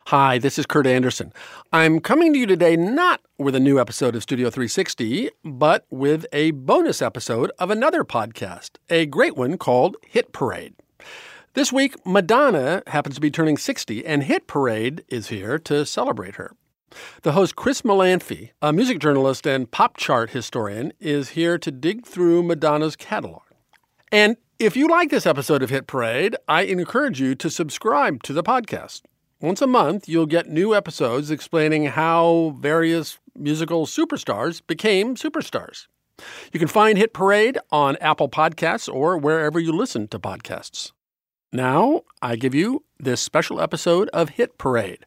Hi, this is Kurt Anderson. I'm coming to you today not with a new episode of Studio 360, but with a bonus episode of another podcast, a great one called Hit Parade. This week, Madonna happens to be turning 60, and Hit Parade is here to celebrate her. The host, Chris Molanphy, a music journalist and pop chart historian, is here to dig through Madonna's catalog. And if you like this episode of Hit Parade, I encourage you to subscribe to the podcast. Once a month, you'll get new episodes explaining how various musical superstars became superstars. You can find Hit Parade on Apple Podcasts or wherever you listen to podcasts. Now, I give you this special episode of Hit Parade.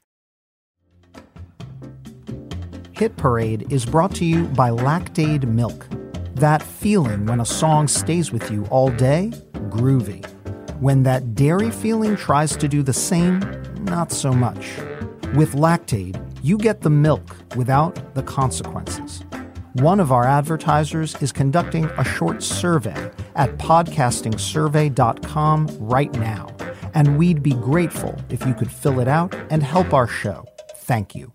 Hit Parade is brought to you by Lactaid Milk. That feeling when a song stays with you all day, groovy. When that dairy feeling tries to do the same, not so much. With Lactaid, you get the milk without the consequences. One of our advertisers is conducting a short survey at podcastingsurvey.com right now, and we'd be grateful if you could fill it out and help our show. Thank you.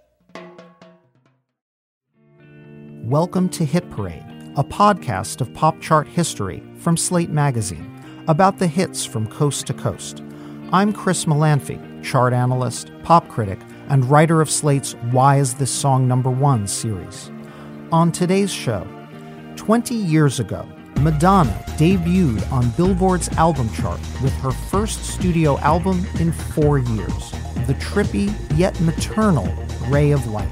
Welcome to Hit Parade, a podcast of pop chart history from Slate Magazine about the hits from coast to coast. I'm Chris Molanphy, chart analyst, pop critic, and writer of Slate's Why Is This Song Number One series. On today's show, 20 years ago, Madonna debuted on Billboard's album chart with her first studio album in 4 years, the trippy yet maternal Ray of Light.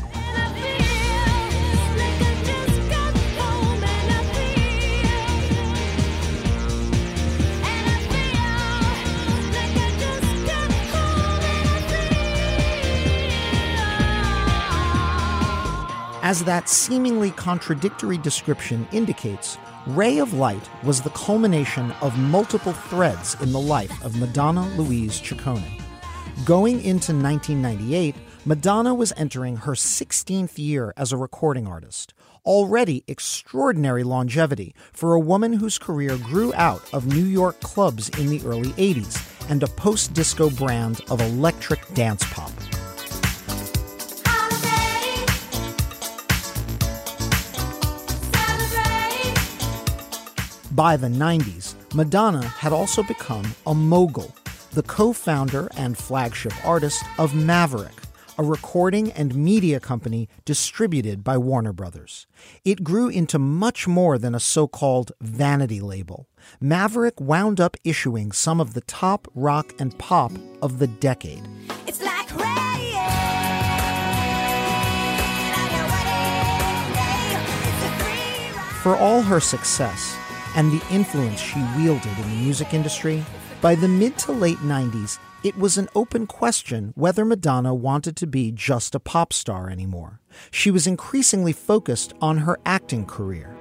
As that seemingly contradictory description indicates, Ray of Light was the culmination of multiple threads in the life of Madonna Louise Ciccone. Going into 1998, Madonna was entering her 16th year as a recording artist, already extraordinary longevity for a woman whose career grew out of New York clubs in the early 80s and a post-disco brand of electric dance pop. By the 90s, Madonna had also become a mogul, the co-founder and flagship artist of Maverick, a recording and media company distributed by Warner Brothers. It grew into much more than a so-called vanity label. Maverick wound up issuing some of the top rock and pop of the decade. It's like rain on your wedding day. For all her success and the influence she wielded in the music industry, by the mid to late 90s, it was an open question whether Madonna wanted to be just a pop star anymore. She was increasingly focused on her acting career.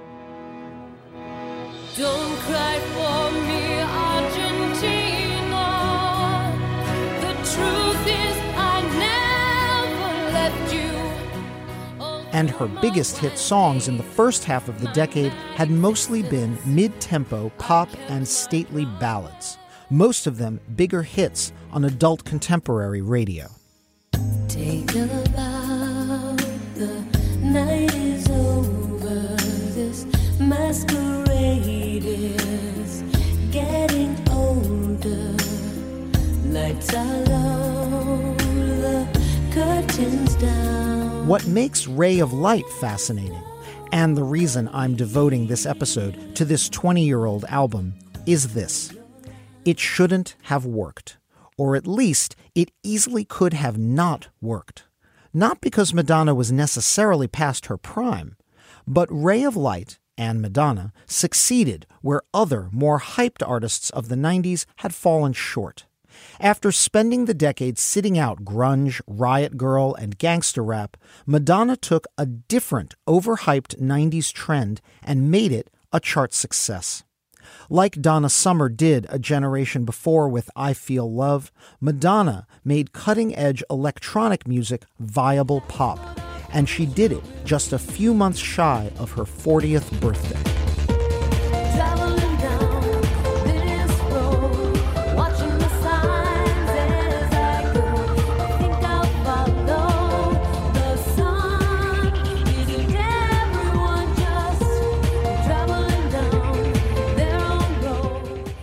Don't cry for me, Argentina. The truth is I never left you. And her biggest hit songs in the first half of the decade had mostly been mid-tempo pop and stately ballads, most of them bigger hits on adult contemporary radio. Take a bow, the night is over, this masquerade is getting older, lights are low, the curtains down. What makes Ray of Light fascinating, and the reason I'm devoting this episode to this 20-year-old album, is this. It shouldn't have worked, or at least it easily could have not worked. Not because Madonna was necessarily past her prime, but Ray of Light and Madonna succeeded where other, more hyped artists of the 90s had fallen short. After spending the decade sitting out grunge, Riot Girl, and gangster rap, Madonna took a different, overhyped 90s trend and made it a chart success. Like Donna Summer did a generation before with I Feel Love, Madonna made cutting-edge electronic music viable pop, and she did it just a few months shy of her 40th birthday.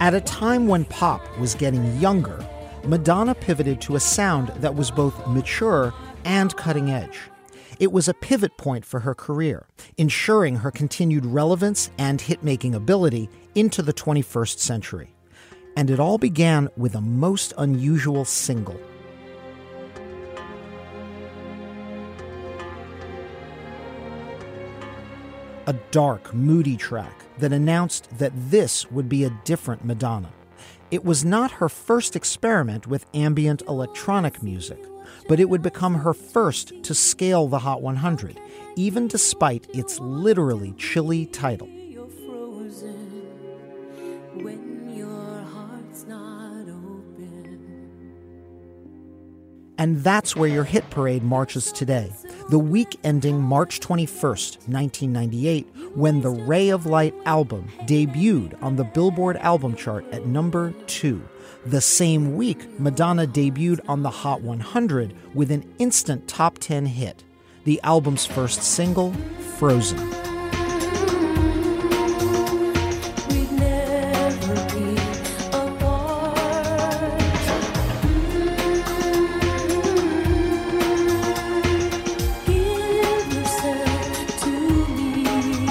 At a time when pop was getting younger, Madonna pivoted to a sound that was both mature and cutting edge. It was a pivot point for her career, ensuring her continued relevance and hit-making ability into the 21st century. And it all began with a most unusual single. A dark, moody track that announced that this would be a different Madonna. It was not her first experiment with ambient electronic music, but it would become her first to scale the Hot 100, even despite its literally chilly title. You're frozen when your heart's not open. And that's where your hit parade marches today, the week ending March 21st, 1998, when the Ray of Light album debuted on the Billboard album chart at number 2. The same week, Madonna debuted on the Hot 100 with an instant top 10 hit, the album's first single, Frozen. We'd never be apart. Give yourself to me.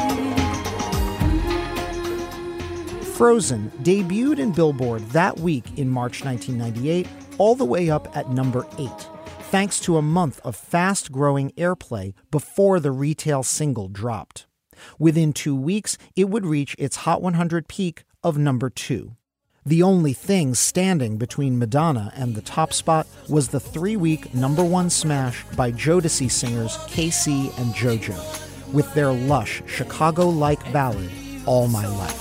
Frozen debuted in Billboard that week in March 1998, all the way up at number 8, thanks to a month of fast-growing airplay before the retail single dropped. Within 2 weeks, it would reach its Hot 100 peak of number 2. The only thing standing between Madonna and the top spot was the 3-week number 1 smash by Jodeci singers KC and JoJo, with their lush Chicago-like ballad, All My Life.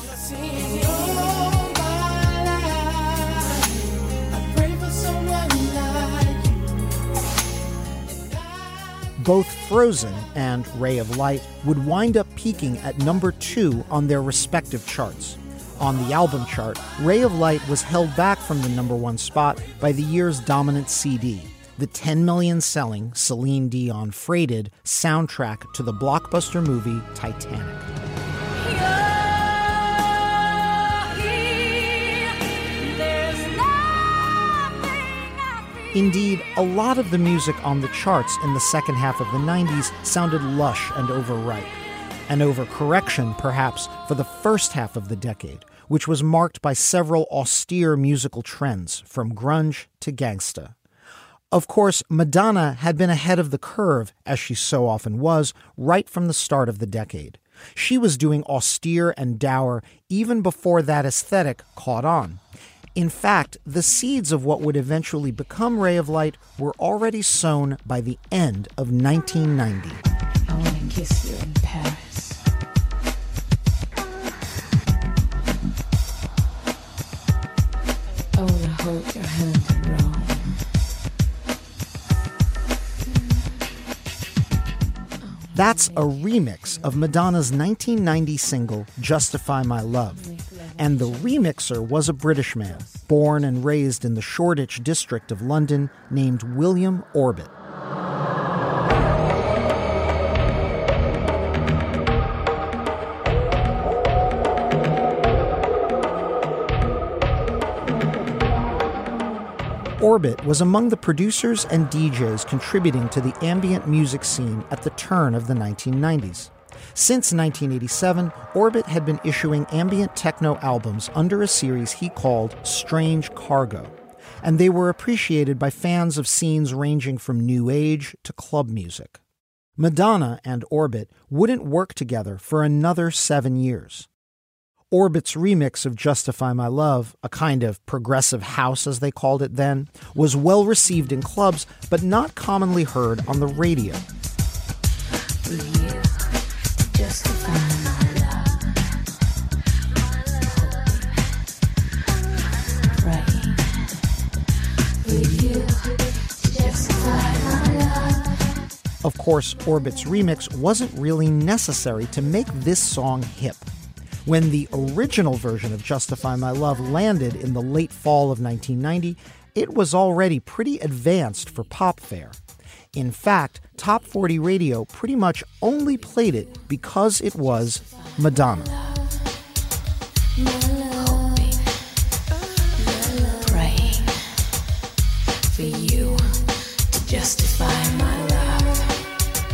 Both Frozen and Ray of Light would wind up peaking at number 2 on their respective charts. On the album chart, Ray of Light was held back from the number 1 spot by the year's dominant CD, the 10 million selling Celine Dion freighted soundtrack to the blockbuster movie Titanic. Indeed, a lot of the music on the charts in the second half of the 90s sounded lush and overripe. An overcorrection, perhaps, for the first half of the decade, which was marked by several austere musical trends, from grunge to gangsta. Of course, Madonna had been ahead of the curve, as she so often was, right from the start of the decade. She was doing austere and dour even before that aesthetic caught on. In fact, the seeds of what would eventually become Ray of Light were already sown by the end of 1990. I want to kiss you in Paris. I want to hold your hand in Rome. That's a remix of Madonna's 1990 single, Justify My Love. And the remixer was a British man, born and raised in the Shoreditch district of London, named William Orbit. Orbit was among the producers and DJs contributing to the ambient music scene at the turn of the 1990s. Since 1987, Orbit had been issuing ambient techno albums under a series he called Strange Cargo, and they were appreciated by fans of scenes ranging from new age to club music. Madonna and Orbit wouldn't work together for another 7 years. Orbit's remix of Justify My Love, a kind of progressive house as they called it then, was well received in clubs but not commonly heard on the radio. Of course, Orbit's remix wasn't really necessary to make this song hip. When the original version of Justify My Love landed in the late fall of 1990, it was already pretty advanced for pop fare. In fact, Top 40 Radio pretty much only played it because it was Madonna. you to justify my love.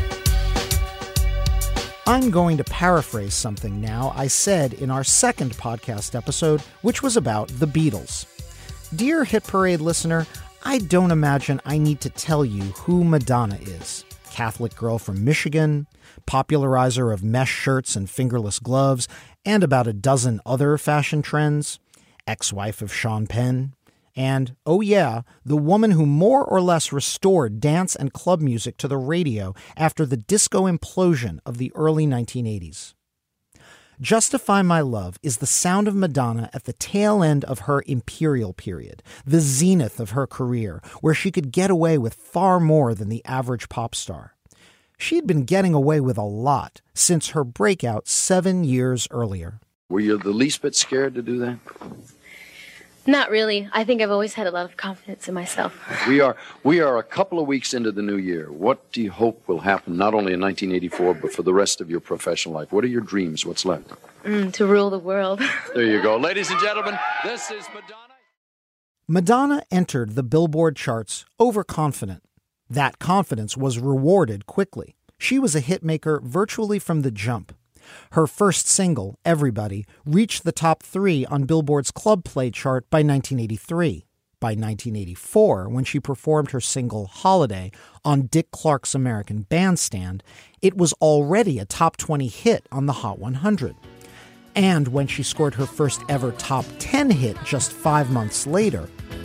I'm going to paraphrase something now I said in our second podcast episode, which was about the Beatles. Dear Hit Parade listener, I don't imagine I need to tell you who Madonna is. Catholic girl from Michigan, popularizer of mesh shirts and fingerless gloves, and about a dozen other fashion trends, ex-wife of Sean Penn, and, oh yeah, the woman who more or less restored dance and club music to the radio after the disco implosion of the early 1980s. Justify My Love is the sound of Madonna at the tail end of her imperial period, the zenith of her career, where she could get away with far more than the average pop star. She'd been getting away with a lot since her breakout 7 years earlier. Were you the least bit scared to do that? Not really. I think I've always had a lot of confidence in myself. We are a couple of weeks into the new year. What do you hope will happen, not only in 1984, but for the rest of your professional life? What are your dreams? What's left? To rule the world. There you go. Ladies and gentlemen, this is Madonna. Madonna entered the Billboard charts overconfident. That confidence was rewarded quickly. She was a hitmaker virtually from the jump. Her first single, Everybody, reached the top 3 on Billboard's Club Play chart by 1983. By 1984, when she performed her single Holiday on Dick Clark's American Bandstand, it was already a top 20 hit on the Hot 100. And when she scored her first ever top 10 hit just 5 months later,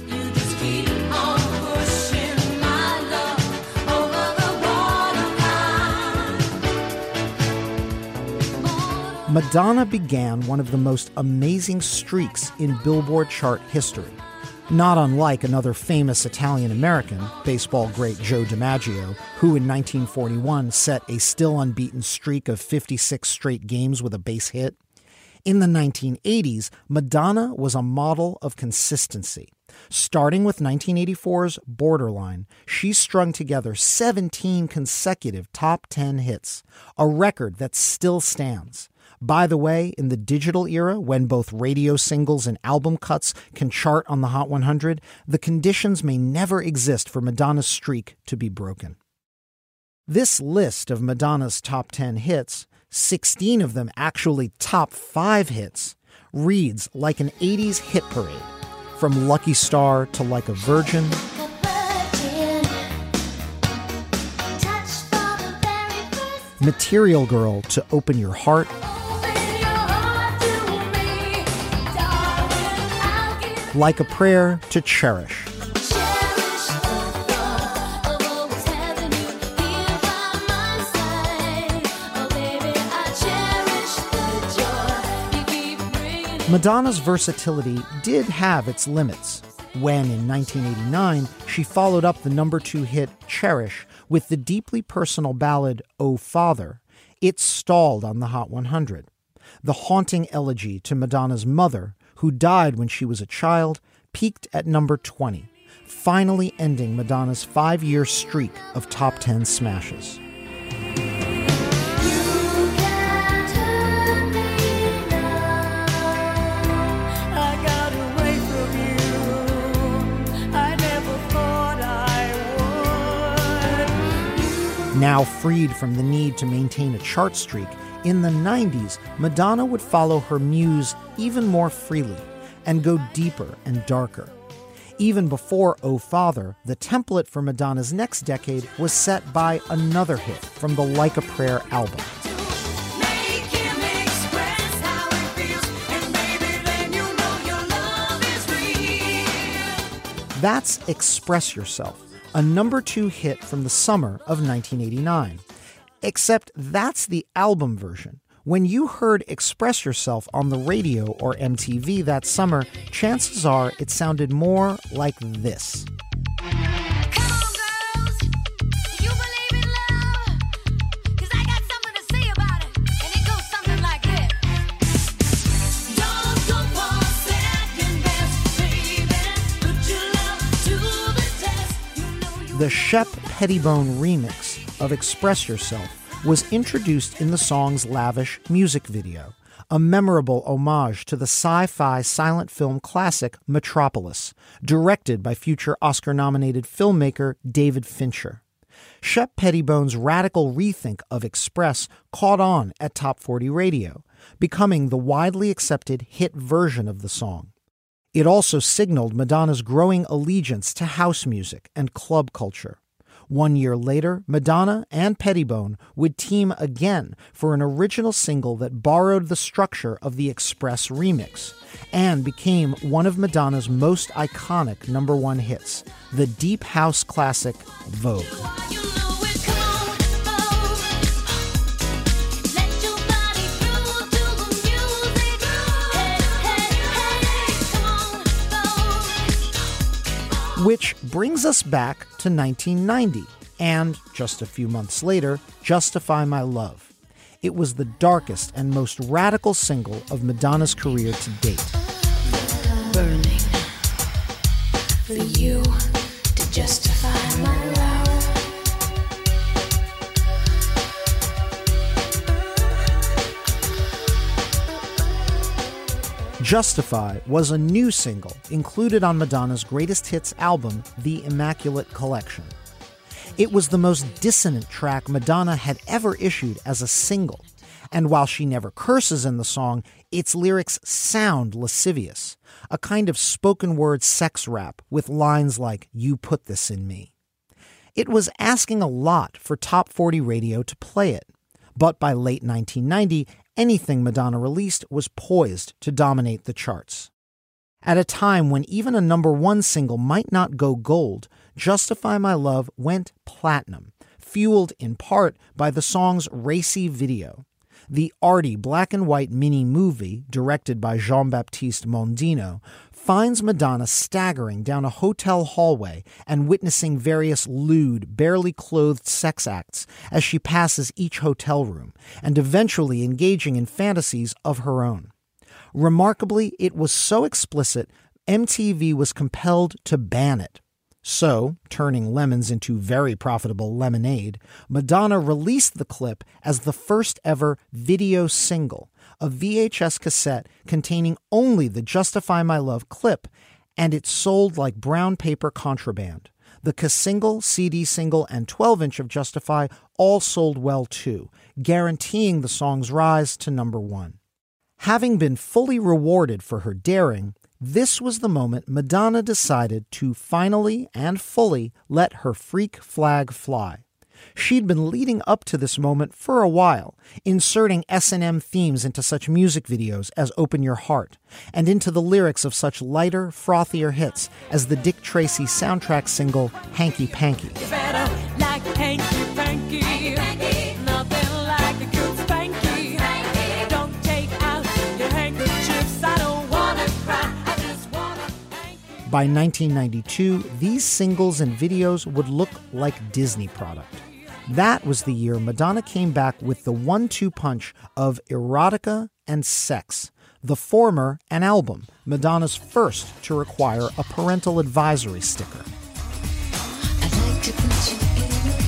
Madonna began one of the most amazing streaks in Billboard chart history. Not unlike another famous Italian-American, baseball great Joe DiMaggio, who in 1941 set a still unbeaten streak of 56 straight games with a base hit. In the 1980s, Madonna was a model of consistency. Starting with 1984's Borderline, she strung together 17 consecutive top 10 hits, a record that still stands. By the way, in the digital era, when both radio singles and album cuts can chart on the Hot 100, the conditions may never exist for Madonna's streak to be broken. This list of Madonna's top 10 hits, 16 of them actually top 5 hits, reads like an 80s hit parade. From Lucky Star to Like a Virgin, Material Girl to Open Your Heart, Like a Prayer to Cherish. Madonna's versatility did have its limits. When, in 1989, she followed up the number 2 hit Cherish with the deeply personal ballad Oh Father, it stalled on the Hot 100. The haunting elegy to Madonna's mother, who died when she was a child, peaked at number 20, finally ending Madonna's 5-year streak of top 10 smashes. Now freed from the need to maintain a chart streak, in the 90s, Madonna would follow her muse even more freely and go deeper and darker. Even before Oh Father, the template for Madonna's next decade was set by another hit from the Like a Prayer album. That's Express Yourself, a number 2 hit from the summer of 1989. Except that's the album version. When you heard Express Yourself on the radio or MTV that summer, chances are it sounded more like this. The Shep Pettibone remix of Express Yourself was introduced in the song's lavish music video, a memorable homage to the sci-fi silent film classic Metropolis, directed by future Oscar-nominated filmmaker David Fincher. Shep Pettibone's radical rethink of Express caught on at Top 40 Radio, becoming the widely accepted hit version of the song. It also signaled Madonna's growing allegiance to house music and club culture. 1 year later, Madonna and Pettibone would team again for an original single that borrowed the structure of the Express remix and became one of Madonna's most iconic #1 hits, the deep house classic Vogue. Which brings us back to 1990 and, just a few months later, Justify My Love. It was the darkest and most radical single of Madonna's career to date. Burning for you to justify my love. Justify was a new single included on Madonna's greatest hits album, The Immaculate Collection. It was the most dissonant track Madonna had ever issued as a single, and while she never curses in the song, its lyrics sound lascivious, a kind of spoken word sex rap with lines like, "You put this in me." It was asking a lot for Top 40 Radio to play it, but by late 1990, anything Madonna released was poised to dominate the charts. At a time when even a #1 single might not go gold, Justify My Love went platinum, fueled in part by the song's racy video. The arty black and white mini movie, directed by Jean-Baptiste Mondino, finds Madonna staggering down a hotel hallway and witnessing various lewd, barely clothed sex acts as she passes each hotel room, and eventually engaging in fantasies of her own. Remarkably, it was so explicit, MTV was compelled to ban it. So, turning lemons into very profitable lemonade, Madonna released the clip as the first ever video single, a VHS cassette containing only the Justify My Love clip, and it sold like brown paper contraband. The K-single, CD single, and 12-inch of Justify all sold well too, guaranteeing the song's rise to #1. Having been fully rewarded for her daring, this was the moment Madonna decided to finally and fully let her freak flag fly. She'd been leading up to this moment for a while, inserting S&M themes into such music videos as Open Your Heart, and into the lyrics of such lighter, frothier hits as the Dick Tracy soundtrack single Hanky Panky. You better like hanky panky. Nothing like a good spanky. Don't take out your handkerchiefs. I don't wanna cry. I just wanna thank you. By 1992, these singles and videos would look like Disney product. That was the year Madonna came back with the 1-2 punch of Erotica and Sex, the former an album, Madonna's first to require a parental advisory sticker. I'd like to put you in a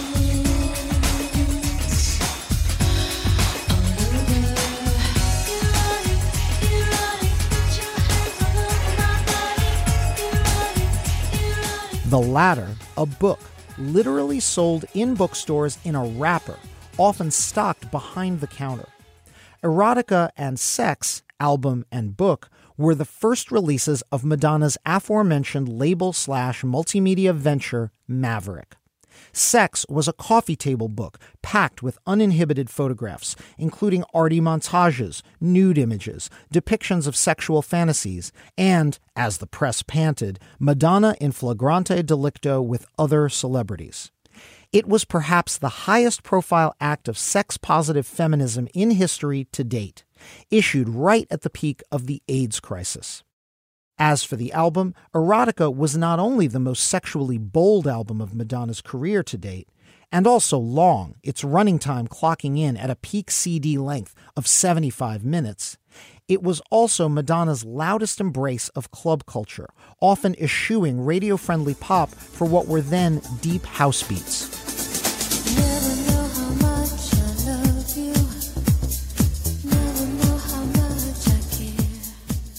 trance. The latter, a book, literally sold in bookstores in a wrapper, often stocked behind the counter. Erotica and Sex, album and book, were the first releases of Madonna's aforementioned label/multimedia venture, Maverick. Sex was a coffee table book packed with uninhibited photographs, including arty montages, nude images, depictions of sexual fantasies, and, as the press panted, Madonna in flagrante delicto with other celebrities. It was perhaps the highest profile act of sex-positive feminism in history to date, issued right at the peak of the AIDS crisis. As for the album, Erotica was not only the most sexually bold album of Madonna's career to date, and also long, its running time clocking in at a peak CD length of 75 minutes, it was also Madonna's loudest embrace of club culture, often eschewing radio-friendly pop for what were then deep house beats. Never know how much I love you. Never know how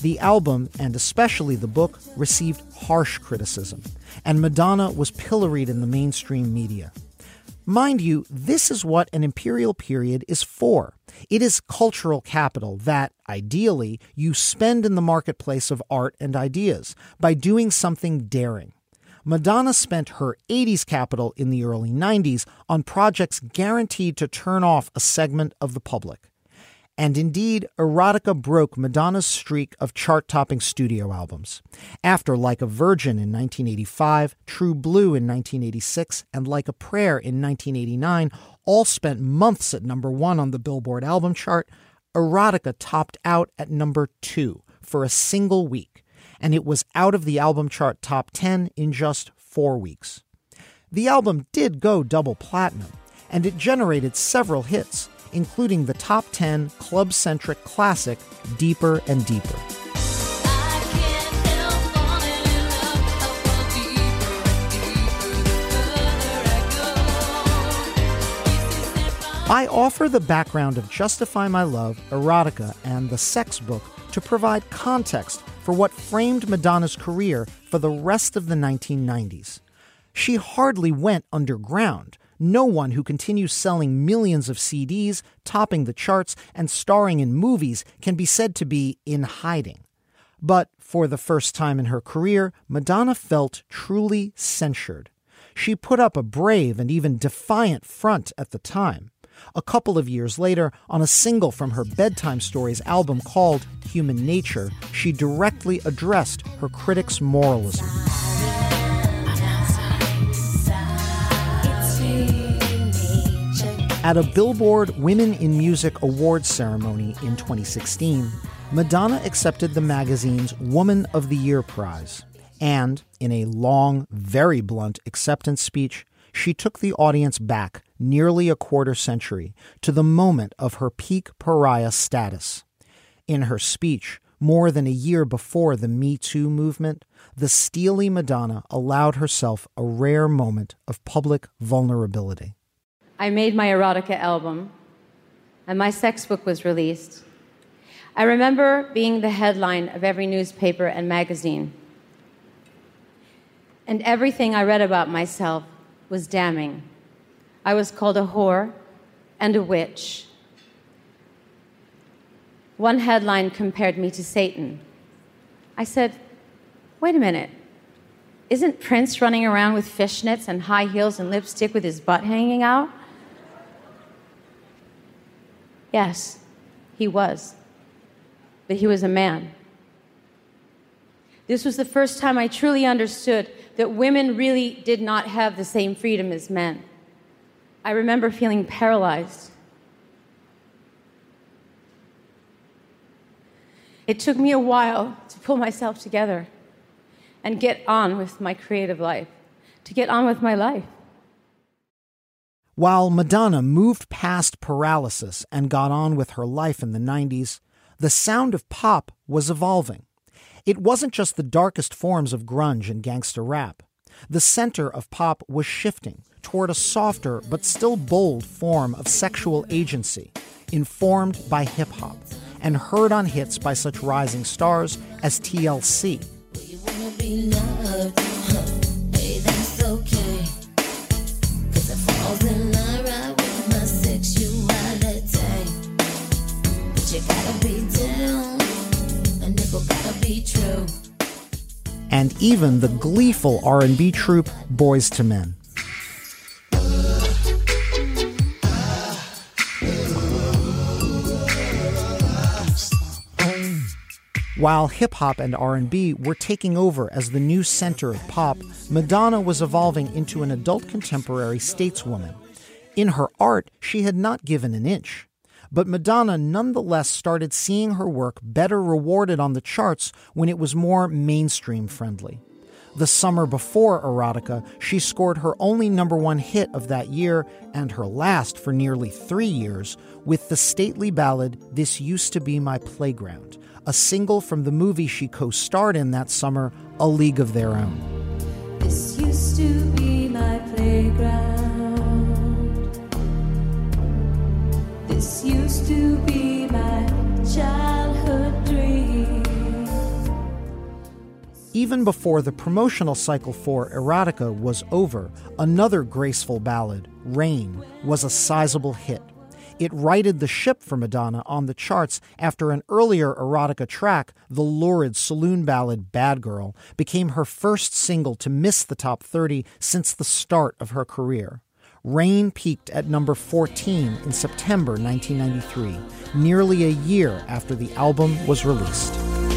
The album, and especially the book, received harsh criticism, and Madonna was pilloried in the mainstream media. Mind you, this is what an imperial period is for. It is cultural capital that, ideally, you spend in the marketplace of art and ideas by doing something daring. Madonna spent her 80s capital in the early 90s on projects guaranteed to turn off a segment of the public. And indeed, Erotica broke Madonna's streak of chart-topping studio albums. After Like a Virgin in 1985, True Blue in 1986, and Like a Prayer in 1989 all spent months at number 1 on the Billboard album chart, Erotica topped out at number 2 for a single week, and it was out of the album chart top 10 in just 4 weeks. The album did go double platinum, and it generated several hits, including the top 10 club-centric classic Deeper and Deeper. I offer the background of Justify My Love, Erotica, and The Sex Book to provide context for what framed Madonna's career for the rest of the 1990s. She hardly went underground. No one who continues selling millions of CDs, topping the charts, and starring in movies can be said to be in hiding. But for the first time in her career, Madonna felt truly censured. She put up a brave and even defiant front at the time. A couple of years later, on a single from her Bedtime Stories album called Human Nature, she directly addressed her critics' moralism. At a Billboard Women in Music Awards ceremony in 2016, Madonna accepted the magazine's Woman of the Year prize. And, in a long, very blunt acceptance speech, she took the audience back nearly a quarter century to the moment of her peak pariah status. In her speech, more than a year before the Me Too movement, the steely Madonna allowed herself a rare moment of public vulnerability. I made my Erotica album, and my sex book was released. I remember being the headline of every newspaper and magazine. And everything I read about myself was damning. I was called a whore and a witch. One headline compared me to Satan. I said, wait a minute. Isn't Prince running around with fishnets and high heels and lipstick with his butt hanging out? Yes, he was. But he was a man. This was the first time I truly understood that women really did not have the same freedom as men. I remember feeling paralyzed. It took me a while to pull myself together and get on with my creative life, to get on with my life. While Madonna moved past paralysis and got on with her life in the 90s, the sound of pop was evolving. It wasn't just the darkest forms of grunge and gangster rap. The center of pop was shifting toward a softer but still bold form of sexual agency, informed by hip-hop, and heard on hits by such rising stars as TLC. And even the gleeful R&B troupe Boyz II Men. While hip-hop and R&B were taking over as the new center of pop, Madonna was evolving into an adult contemporary stateswoman. In her art, she had not given an inch. But Madonna nonetheless started seeing her work better rewarded on the charts when it was more mainstream friendly. The summer before Erotica, she scored her only #1 hit of that year and her last for nearly 3 years with the stately ballad This Used to Be My Playground, a single from the movie she co-starred in that summer, A League of Their Own. This used to be my playground. This used to be my childhood dream. Even before the promotional cycle for Erotica was over, another graceful ballad, Rain, was a sizable hit. It righted the ship for Madonna on the charts after an earlier Erotica track, the lurid saloon ballad Bad Girl, became her first single to miss the top 30 since the start of her career. Rain peaked at number 14 in September 1993, nearly a year after the album was released.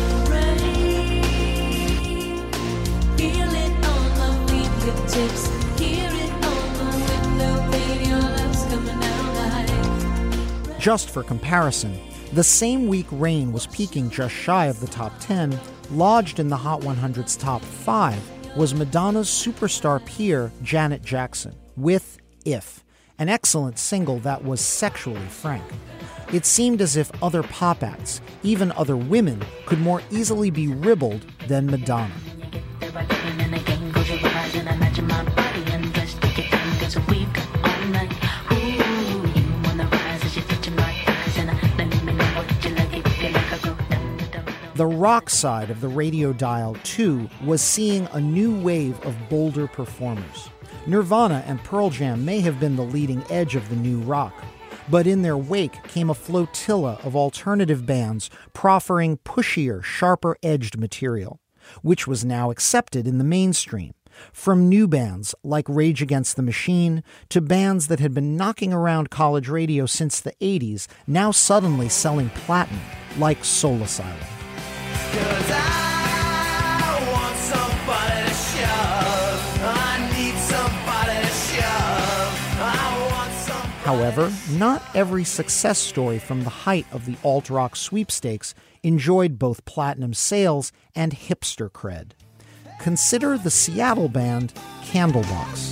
Just for comparison, the same week Rain was peaking just shy of the top 10, lodged in the Hot 100's top 5 was Madonna's superstar peer Janet Jackson with If, an excellent single that was sexually frank. It seemed as if other pop acts, even other women, could more easily be ribald than Madonna. The rock side of the radio dial, too, was seeing a new wave of bolder performers. Nirvana and Pearl Jam may have been the leading edge of the new rock, but in their wake came a flotilla of alternative bands proffering pushier, sharper-edged material, which was now accepted in the mainstream. From new bands like Rage Against the Machine to bands that had been knocking around college radio since the 80s, now suddenly selling platinum, like Soul Asylum. Cause I want somebody to shove. I need somebody to shove. I want somebody. However, not every success story from the height of the alt-rock sweepstakes enjoyed both platinum sales and hipster cred. Consider the Seattle band Candlebox.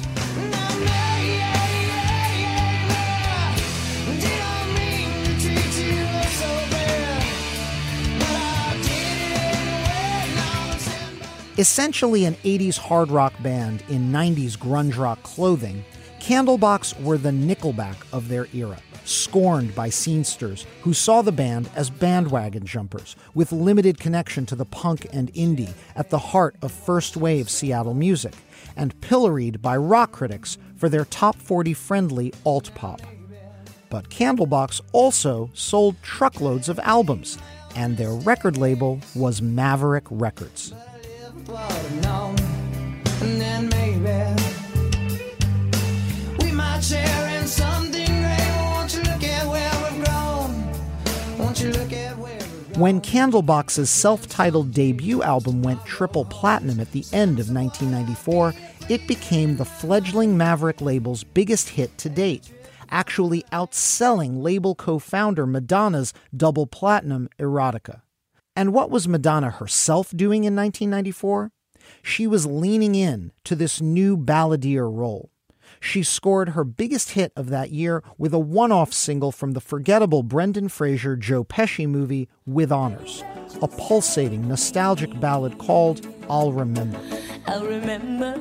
Essentially an 80s hard rock band in 90s grunge rock clothing, Candlebox were the Nickelback of their era, scorned by scenesters who saw the band as bandwagon jumpers with limited connection to the punk and indie at the heart of first-wave Seattle music, and pilloried by rock critics for their top 40-friendly alt-pop. But Candlebox also sold truckloads of albums, and their record label was Maverick Records. And then maybe we might share in something great. Won't you look at where we've grown? Won't you look at where we've grown? When Candlebox's self-titled debut album went triple platinum at the end of 1994, it became the fledgling Maverick label's biggest hit to date, actually outselling label co-founder Madonna's double platinum Erotica. And what was Madonna herself doing in 1994? She was leaning in to this new balladeer role. She scored her biggest hit of that year with a one-off single from the forgettable Brendan Fraser Joe Pesci movie With Honors, a pulsating, nostalgic ballad called I'll Remember. I'll remember.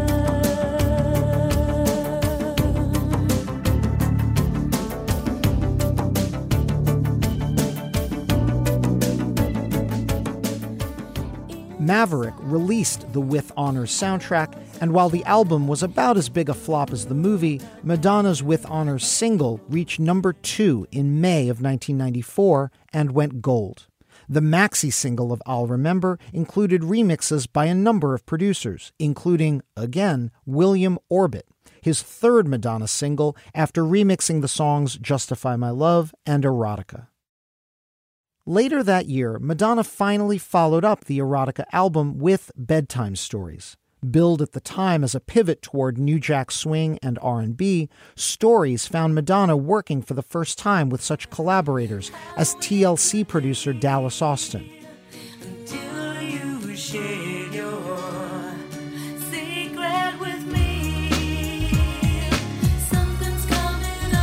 Maverick released the With Honors soundtrack, and while the album was about as big a flop as the movie, Madonna's With Honors single reached number 2 in May of 1994 and went gold. The maxi single of I'll Remember included remixes by a number of producers, including, again, William Orbit, his third Madonna single after remixing the songs Justify My Love and Erotica. Later that year, Madonna finally followed up the Erotica album with Bedtime Stories. Billed at the time as a pivot toward New Jack Swing and R&B, Stories found Madonna working for the first time with such collaborators as TLC producer Dallas Austin. Until you share your secret with me, something's coming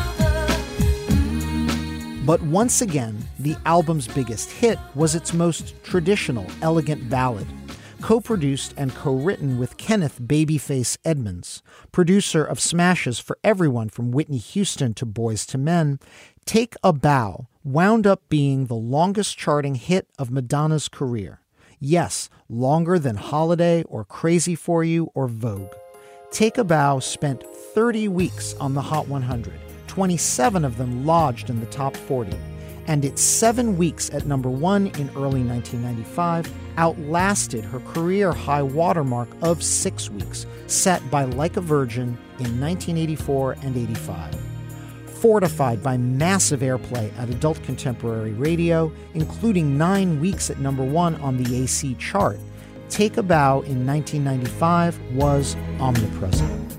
over. But once again, the album's biggest hit was its most traditional, elegant ballad, co-produced and co-written with Kenneth Babyface Edmonds, producer of smashes for everyone from Whitney Houston to Boyz II Men. Take a Bow wound up being the longest charting hit of Madonna's career. Yes, longer than Holiday or Crazy for You or Vogue. Take a Bow spent 30 weeks on the Hot 100, 27 of them lodged in the top 40. And its 7 weeks at number 1 in early 1995 outlasted her career high watermark of 6 weeks, set by Like a Virgin in 1984 and 85. Fortified by massive airplay at adult contemporary radio, including 9 weeks at number 1 on the AC chart, Take a Bow in 1995 was omnipresent.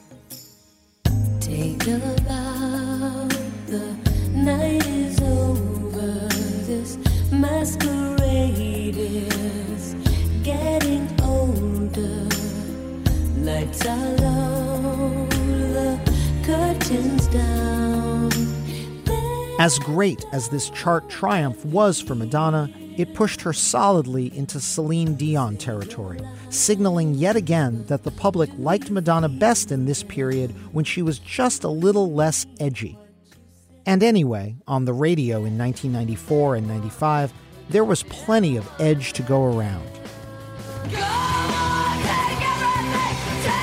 Take a bow, the night is over, this masquerade is getting older, lights are low, the curtains down. As great as this chart triumph was for Madonna, it pushed her solidly into Celine Dion territory, signaling yet again that the public liked Madonna best in this period when she was just a little less edgy. And anyway, on the radio in 1994 and 95, there was plenty of edge to go around. Go on, take everything,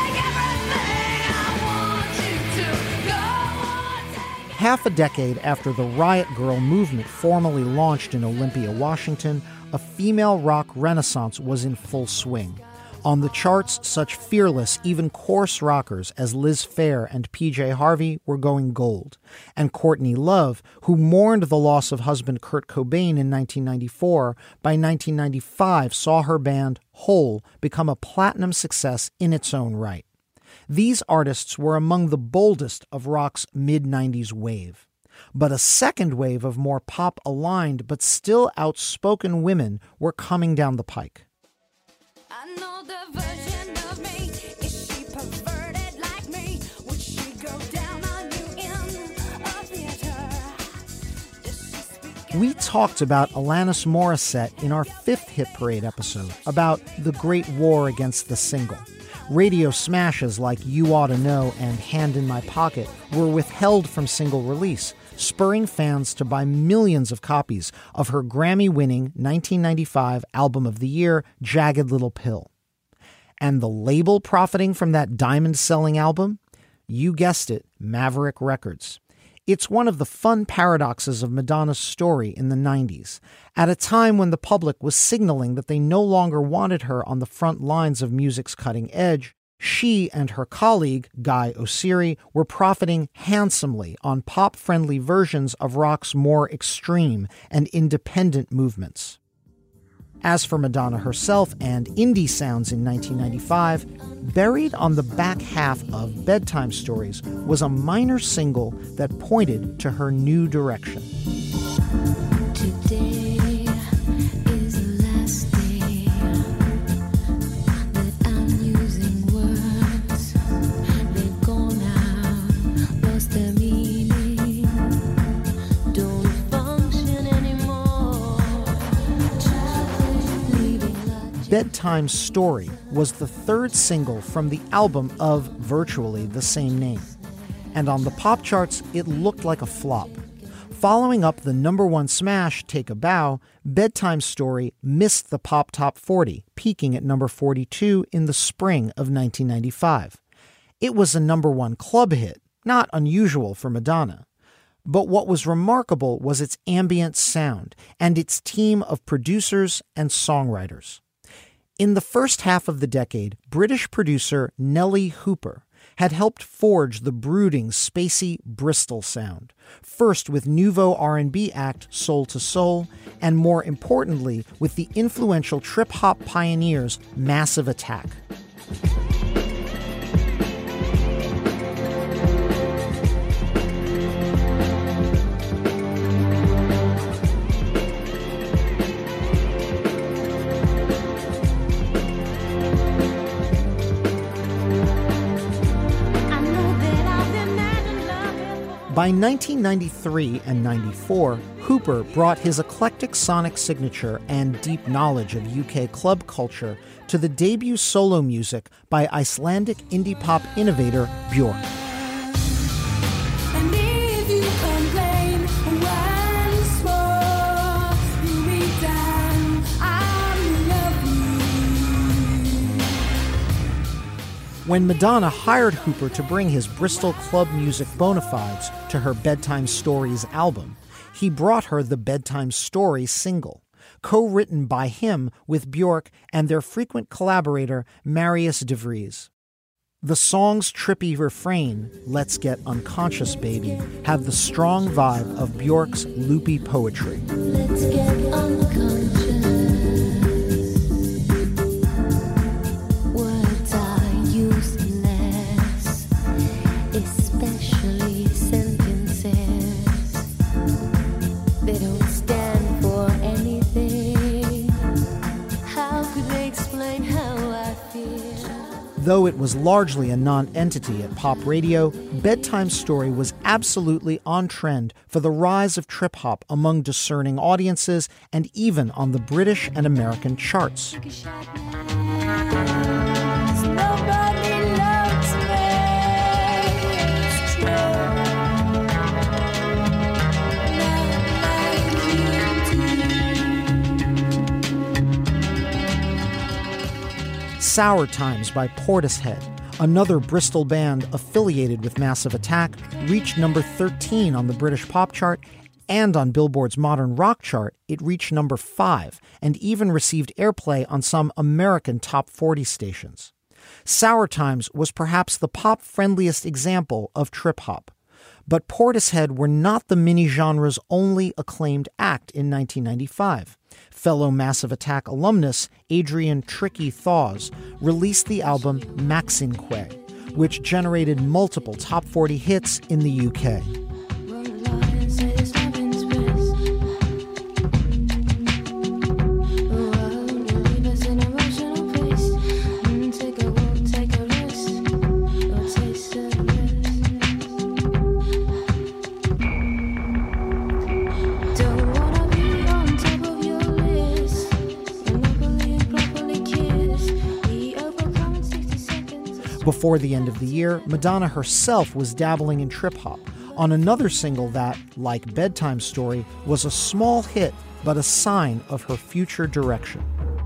I want you to. Go on, take Half a decade after the Riot Girl movement formally launched in Olympia, Washington, a female rock renaissance was in full swing. On the charts, such fearless, even coarse rockers as Liz Phair and PJ Harvey were going gold. And Courtney Love, who mourned the loss of husband Kurt Cobain in 1994, by 1995 saw her band Hole become a platinum success in its own right. These artists were among the boldest of rock's mid-90s wave. But a second wave of more pop-aligned but still outspoken women were coming down the pike. I know the version of me. Is she perverted like me? Would she go down on you in a theater? Does she speak? We talked about Alanis Morissette in our 5th Hit Parade episode about the Great War Against the Single. Radio smashes like You Ought to Know and Hand in My Pocket were withheld from single release, spurring fans to buy millions of copies of her Grammy-winning 1995 Album of the Year, Jagged Little Pill. And the label profiting from that diamond-selling album? You guessed it, Maverick Records. It's one of the fun paradoxes of Madonna's story in the 90s, at a time when the public was signaling that they no longer wanted her on the front lines of music's cutting edge. She and her colleague, Guy Oseary, were profiting handsomely on pop-friendly versions of rock's more extreme and independent movements. As for Madonna herself and indie sounds in 1995, buried on the back half of Bedtime Stories was a minor single that pointed to her new direction. Today is the last day that I'm using words. They've gone out, lost their meaning, don't function anymore. Bedtime Story was the third single from the album of virtually the same name. And on the pop charts, it looked like a flop. Following up the number 1 smash, Take a Bow, Bedtime Story missed the pop top 40, peaking at number 42 in the spring of 1995. It was a number 1 club hit, not unusual for Madonna. But what was remarkable was its ambient sound and its team of producers and songwriters. In the first half of the decade, British producer Nellie Hooper had helped forge the brooding, spacey Bristol sound, first with nouveau R&B act Soul to Soul, and more importantly, with the influential trip-hop pioneers Massive Attack. By 1993 and 94, Hooper brought his eclectic sonic signature and deep knowledge of UK club culture to the debut solo music by Icelandic indie pop innovator Björk. And if you complain once more, you'll be done. I'm the love When Madonna hired Hooper to bring his Bristol club music bona fides to her Bedtime Stories album, he brought her the Bedtime Story single, co-written by him with Bjork and their frequent collaborator Marius de Vries. The song's trippy refrain, "Let's Get Unconscious, Baby," have the strong vibe of Bjork's loopy poetry. Let's get unconscious. Words are useless, especially sentences. They don't stand for anything. How could they explain how I feel? Though it was largely a non-entity at pop radio, Bedtime Story was absolutely on trend for the rise of trip-hop among discerning audiences and even on the British and American charts. Sour Times by Portishead, another Bristol band affiliated with Massive Attack, reached number 13 on the British pop chart, and on Billboard's modern rock chart, it reached number 5 and even received airplay on some American top 40 stations. Sour Times was perhaps the pop-friendliest example of trip-hop. But Portishead were not the mini-genre's only acclaimed act in 1995. Fellow Massive Attack alumnus Adrian Tricky Thaws released the album Maxinque, which generated multiple top 40 hits in the UK. Before the end of the year, Madonna herself was dabbling in trip-hop on another single that, like Bedtime Story, was a small hit but a sign of her future direction.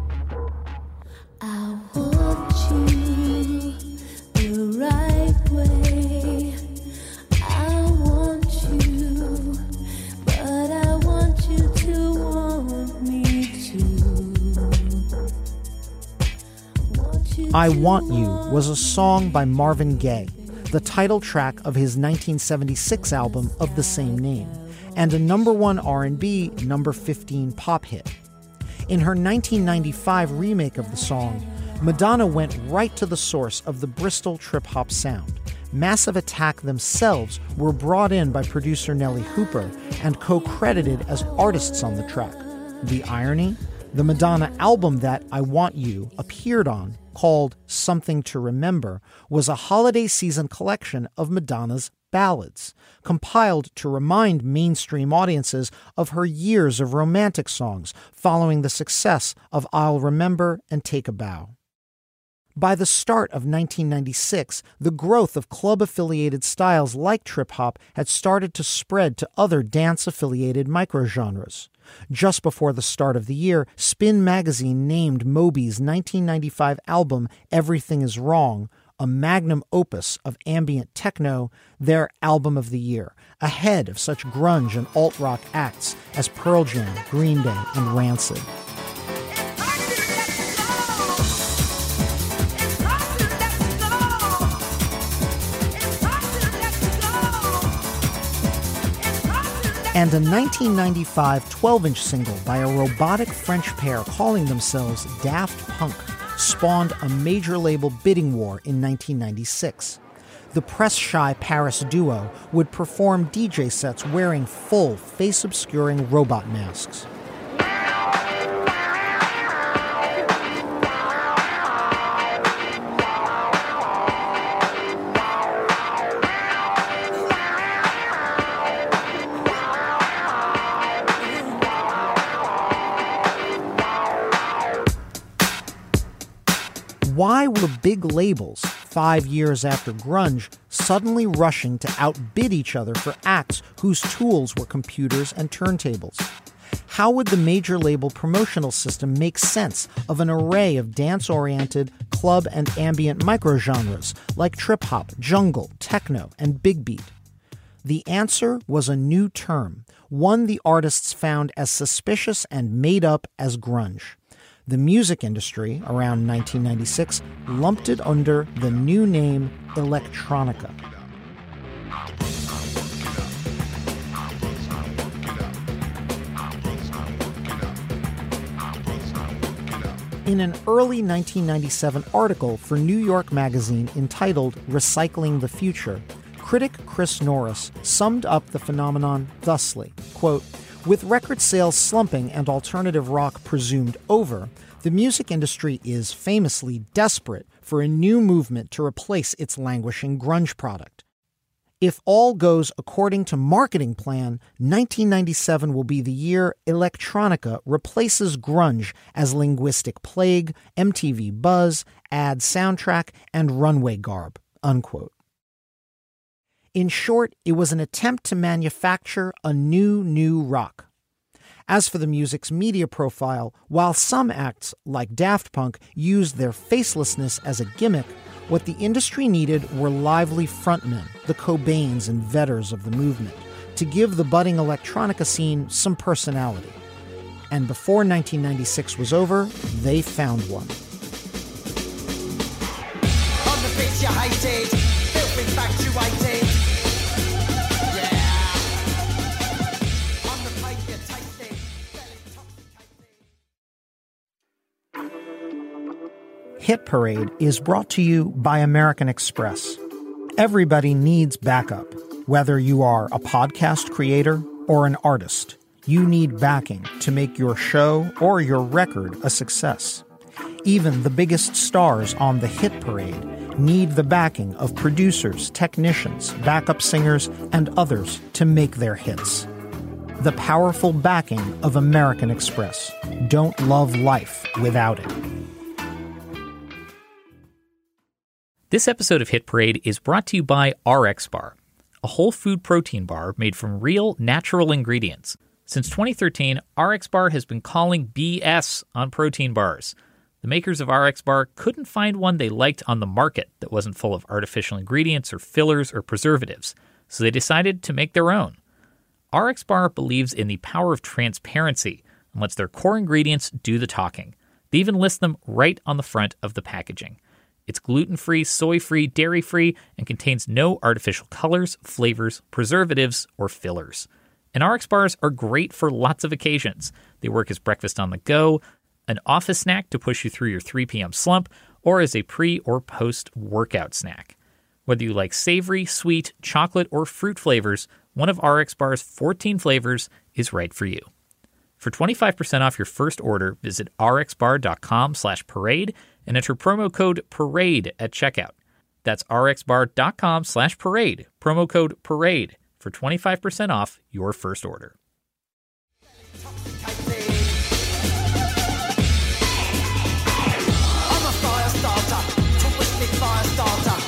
I want you the right way. I want you, but I want you to want me too. I Want You was a song by Marvin Gaye, the title track of his 1976 album of the same name, and a number 1 R&B, number 15 pop hit. In her 1995 remake of the song, Madonna went right to the source of the Bristol trip-hop sound. Massive Attack themselves were brought in by producer Nelly Hooper and co-credited as artists on the track. The irony? The Madonna album that I Want You appeared on, called Something to Remember, was a holiday season collection of Madonna's ballads, compiled to remind mainstream audiences of her years of romantic songs following the success of I'll Remember and Take a Bow. By the start of 1996, the growth of club-affiliated styles like trip-hop had started to spread to other dance-affiliated microgenres. Just before the start of the year, Spin magazine named Moby's 1995 album Everything Is Wrong, a magnum opus of ambient techno, their album of the year, ahead of such grunge and alt-rock acts as Pearl Jam, Green Day, and Rancid. And a 1995 12-inch single by a robotic French pair calling themselves Daft Punk spawned a major label bidding war in 1996. The press-shy Paris duo would perform DJ sets wearing full, face-obscuring robot masks. Why were big labels, 5 years after grunge, suddenly rushing to outbid each other for acts whose tools were computers and turntables? how would the major label promotional system make sense of an array of dance-oriented, club and ambient microgenres like trip-hop, jungle, techno, and big beat? The answer was a new term, one the artists found as suspicious and made up as grunge. The music industry, around 1996, lumped it under the new name electronica. In an early 1997 article for New York Magazine entitled Recycling the Future, critic Chris Norris summed up the phenomenon thusly, quote, "With record sales slumping and alternative rock presumed over, the music industry is famously desperate for a new movement to replace its languishing grunge product. If all goes according to marketing plan, 1997 will be the year electronica replaces grunge as linguistic plague, MTV buzz, ad soundtrack, and runway garb," unquote. In short, it was an attempt to manufacture a new rock. As for the music's media profile, while some acts, like Daft Punk, used their facelessness as a gimmick, what the industry needed were lively frontmen, the Cobains and Vedders of the movement, to give the budding electronica scene some personality. And before 1996 was over, they found one. On the face you hated, filth infatuated. Yeah. On the face you tasted, fell intoxicated. Hit Parade is brought to you by American Express. Everybody needs backup. Whether you are a podcast creator or an artist, you need backing to make your show or your record a success. Even the biggest stars on the Hit Parade need the backing of producers, technicians, backup singers, and others to make their hits. The powerful backing of American Express. Don't love life without it. This episode of Hit Parade is brought to you by RX Bar, a whole food protein bar made from real, natural ingredients. Since 2013, RX Bar has been calling BS on protein bars. The makers of RX Bar couldn't find one they liked on the market that wasn't full of artificial ingredients or fillers or preservatives, so they decided to make their own. RX Bar believes in the power of transparency and lets their core ingredients do the talking. They even list them right on the front of the packaging. It's gluten-free, soy-free, dairy-free, and contains no artificial colors, flavors, preservatives, or fillers. And RX Bars are great for lots of occasions. They work as breakfast on the go, an office snack to push you through your 3 p.m. slump, or as a pre- or post-workout snack. Whether you like savory, sweet, chocolate, or fruit flavors, one of RX Bar's 14 flavors is right for you. For 25% off your first order, visit rxbar.com/parade and enter promo code PARADE at checkout. That's rxbar.com/parade, promo code PARADE for 25% off your first order. I'm a fire starter, twisted fire starter.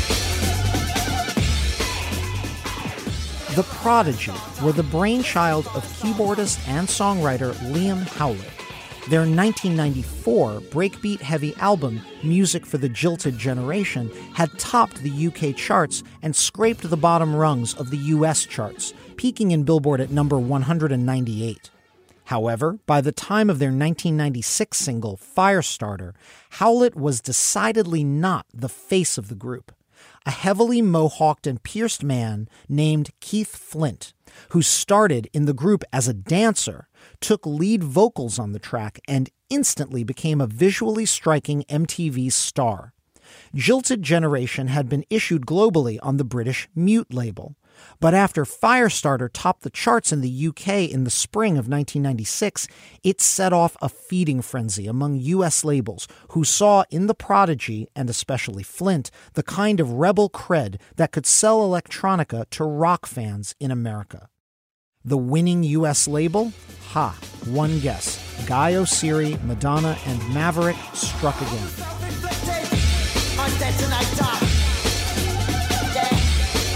The Prodigy were the brainchild of keyboardist and songwriter Liam Howlett. Their 1994 breakbeat-heavy album, Music for the Jilted Generation, had topped the UK charts and scraped the bottom rungs of the US charts, peaking in Billboard at number 198. However, by the time of their 1996 single, Firestarter, Howlett was decidedly not the face of the group. A heavily mohawked and pierced man named Keith Flint, who started in the group as a dancer, took lead vocals on the track and instantly became a visually striking MTV star. Jilted Generation had been issued globally on the British Mute label. But after Firestarter topped the charts in the UK in the spring of 1996, it set off a feeding frenzy among US labels who saw in the Prodigy, and especially Flint, the kind of rebel cred that could sell electronica to rock fans in America. The winning US label? Ha, one guess. Guy Oseary, Madonna, and Maverick struck again. I'm detonator. Yeah.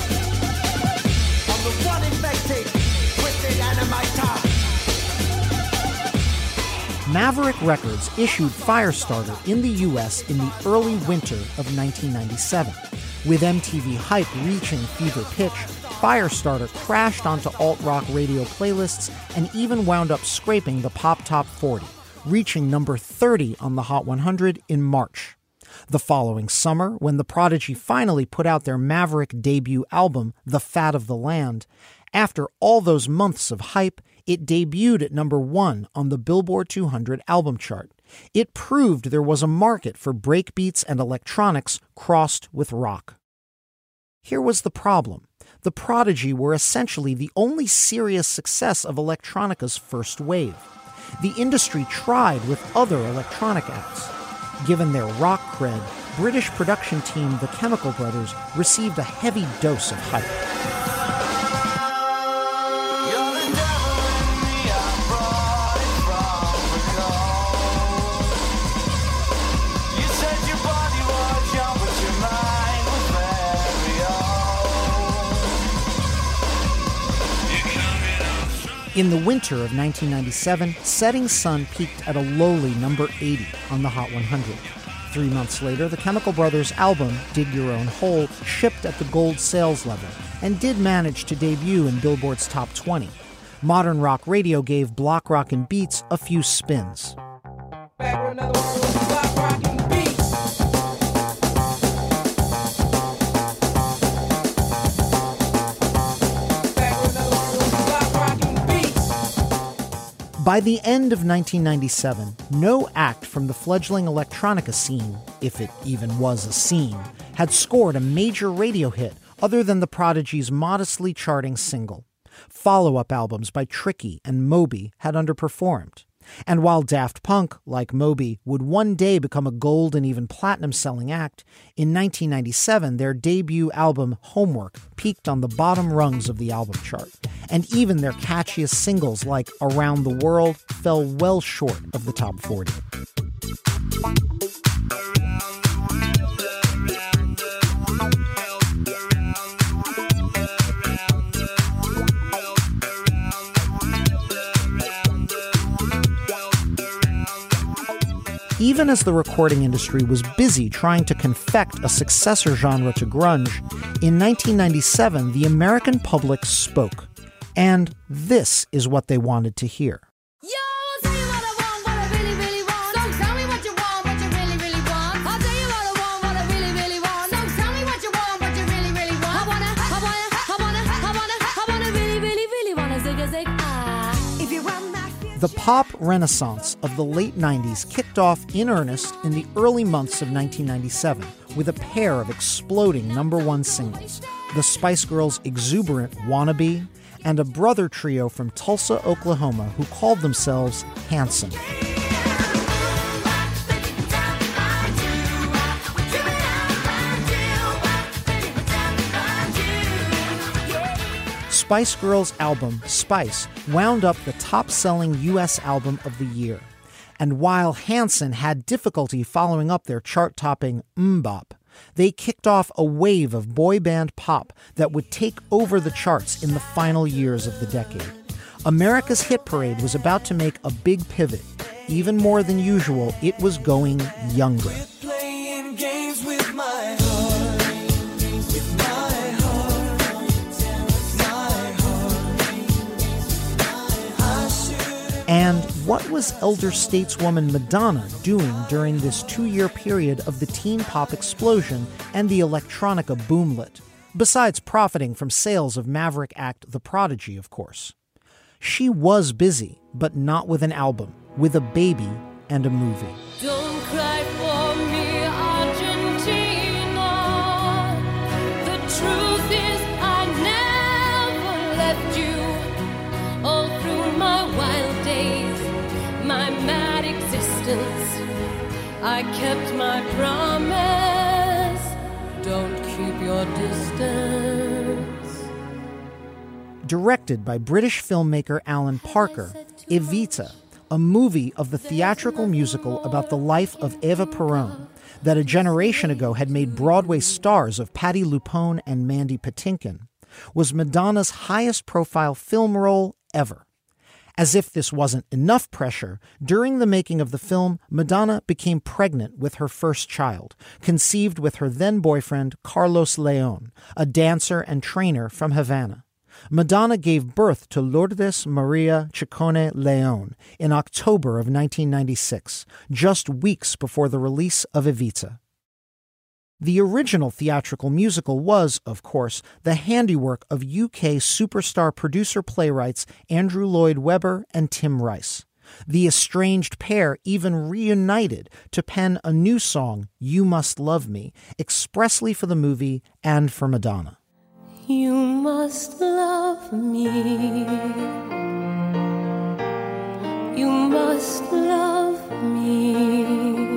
I'm the one infected, twisted animator. Maverick Records issued Firestarter in the U.S. in the early winter of 1997. With MTV Hype reaching fever pitch, Firestarter crashed onto alt-rock radio playlists and even wound up scraping the Pop Top 40, reaching number 30 on the Hot 100 in March. The following summer, when the Prodigy finally put out their Maverick debut album, The Fat of the Land, after all those months of hype, it debuted at number 1 on the Billboard 200 album chart. It proved there was a market for breakbeats and electronics crossed with rock. Here was the problem. The Prodigy were essentially the only serious success of electronica's first wave. The industry tried with other electronic acts. Given their rock cred, British production team The Chemical Brothers received a heavy dose of hype. In the winter of 1997, Setting Sun peaked at a lowly number 80 on the Hot 100. 3 months later, the Chemical Brothers' album, Dig Your Own Hole, shipped at the gold sales level and did manage to debut in Billboard's top 20. Modern rock radio gave block rock and beats a few spins. By the end of 1997, no act from the fledgling electronica scene, if it even was a scene, had scored a major radio hit other than the Prodigy's modestly charting single. Follow-up albums by Tricky and Moby had underperformed. And while Daft Punk, like Moby, would one day become a gold and even platinum-selling act, in 1997 their debut album, Homework, peaked on the bottom rungs of the album chart. And even their catchiest singles like Around the World fell well short of the top 40. Even as the recording industry was busy trying to confect a successor genre to grunge, in 1997 the American public spoke. And this is what they wanted to hear. Yo, I'll tell you what I want, what I really, really want. So tell me what you want, what you really, really want. I'll tell you what I want, what I really, really want. So tell me what you want, what you really, really want. I wanna really, really, really wanna zig a zig. If you want that. The pop renaissance of the late 90s kicked off in earnest in the early months of 1997 with a pair of exploding number 1 singles, the Spice Girls' exuberant Wannabe, and a brother trio from Tulsa, Oklahoma, who called themselves Hanson. Spice Girls' album, Spice, wound up the top-selling U.S. album of the year. And while Hanson had difficulty following up their chart-topping MMMBop, they kicked off a wave of boy band pop that would take over the charts in the final years of the decade. America's Hit Parade was about to make a big pivot. Even more than usual, it was going younger. We're playing games with my heart, with my heart, my heart. And what was elder stateswoman Madonna doing during this 2-year period of the teen pop explosion and the electronica boomlet, besides profiting from sales of Maverick act The Prodigy, of course? She was busy, but not with an album, with a baby and a movie. Don't cry for me, Argentina. The truth is I never left you. All through my wild days, my mad existence, I kept my promise. Don't keep your distance. Directed by British filmmaker Alan Parker, Evita, a movie of the theatrical musical about the life of Eva Peron that a generation ago had made Broadway stars of Patti LuPone and Mandy Patinkin, was Madonna's highest profile film role ever. As if this wasn't enough pressure, during the making of the film, Madonna became pregnant with her first child, conceived with her then-boyfriend Carlos Leon, a dancer and trainer from Havana. Madonna gave birth to Lourdes Maria Ciccone Leon in October of 1996, just weeks before the release of Evita. The original theatrical musical was, of course, the handiwork of UK superstar producer-playwrights Andrew Lloyd Webber and Tim Rice. The estranged pair even reunited to pen a new song, You Must Love Me, expressly for the movie and for Madonna. You must love me. You must love me.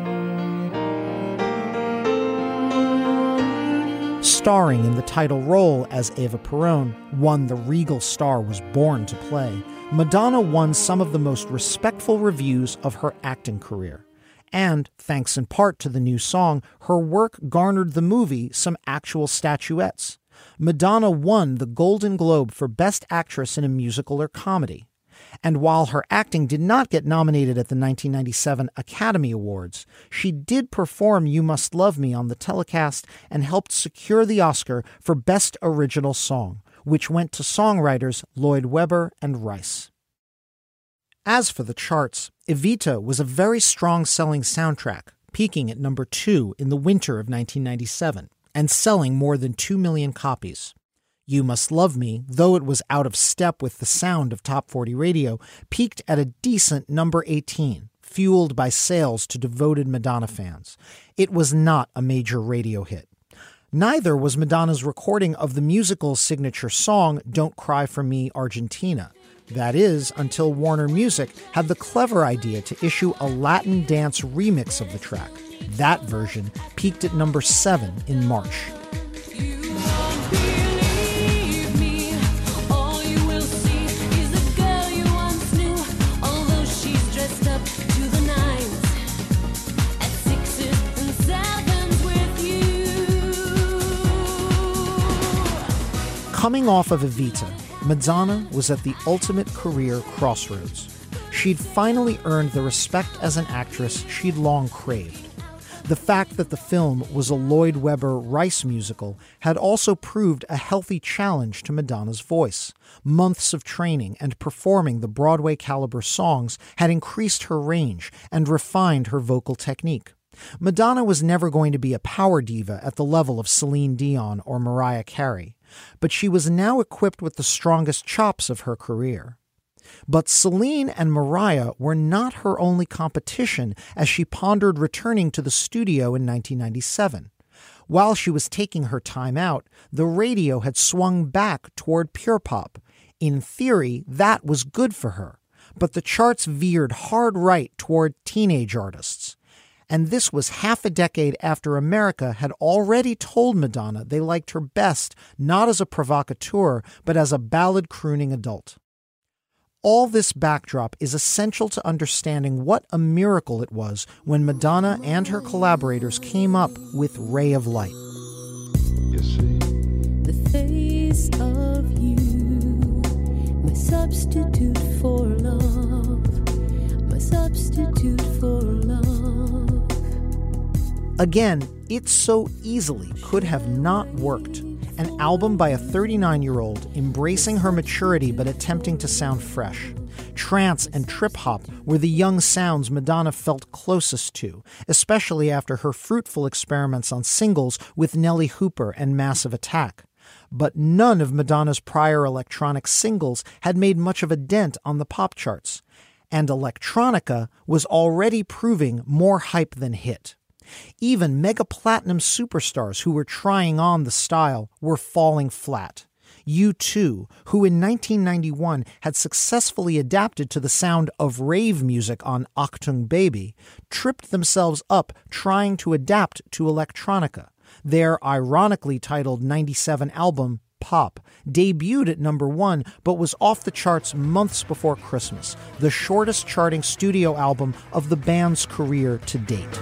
Starring in the title role as Eva Perón, one the regal star was born to play, Madonna won some of the most respectful reviews of her acting career. And, thanks in part to the new song, her work garnered the movie some actual statuettes. Madonna won the Golden Globe for Best Actress in a Musical or Comedy. And while her acting did not get nominated at the 1997 Academy Awards, she did perform You Must Love Me on the telecast and helped secure the Oscar for Best Original Song, which went to songwriters Lloyd Webber and Rice. As for the charts, Evita was a very strong-selling soundtrack, peaking at number 2 in the winter of 1997 and selling more than 2 million copies. You Must Love Me, though it was out of step with the sound of Top 40 radio, peaked at a decent number 18, fueled by sales to devoted Madonna fans. It was not a major radio hit. Neither was Madonna's recording of the musical's signature song, Don't Cry for Me, Argentina. That is, until Warner Music had the clever idea to issue a Latin dance remix of the track. That version peaked at number 7 in March. Coming off of Evita, Madonna was at the ultimate career crossroads. She'd finally earned the respect as an actress she'd long craved. The fact that the film was a Lloyd Webber Rice musical had also proved a healthy challenge to Madonna's voice. Months of training and performing the Broadway caliber songs had increased her range and refined her vocal technique. Madonna was never going to be a power diva at the level of Celine Dion or Mariah Carey, but she was now equipped with the strongest chops of her career. But Celine and Mariah were not her only competition as she pondered returning to the studio in 1997. While she was taking her time out, the radio had swung back toward pure pop. In theory, that was good for her, but the charts veered hard right toward teenage artists. And this was half a decade after America had already told Madonna they liked her best not as a provocateur, but as a ballad-crooning adult. All this backdrop is essential to understanding what a miracle it was when Madonna and her collaborators came up with Ray of Light. You see, the face of you, my substitute for love, my substitute for love. Again, It So Easily could have not worked. An album by a 39-year-old embracing her maturity but attempting to sound fresh. Trance and trip-hop were the young sounds Madonna felt closest to, especially after her fruitful experiments on singles with Nelly Hooper and Massive Attack. But none of Madonna's prior electronic singles had made much of a dent on the pop charts. And electronica was already proving more hype than hit. Even mega-platinum superstars who were trying on the style were falling flat. U2, who in 1991 had successfully adapted to the sound of rave music on Achtung Baby, tripped themselves up trying to adapt to electronica. Their ironically titled 97 album, Pop, debuted at number 1 but was off the charts months before Christmas, the shortest charting studio album of the band's career to date.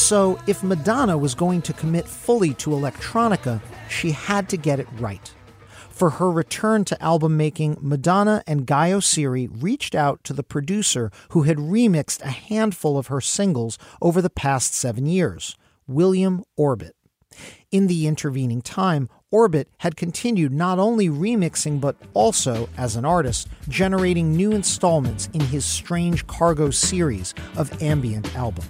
So if Madonna was going to commit fully to electronica, she had to get it right. For her return to album making, Madonna and Guy Oseary reached out to the producer who had remixed a handful of her singles over the past 7 years, William Orbit. In the intervening time, Orbit had continued not only remixing but also, as an artist, generating new installments in his Strange Cargo series of ambient album.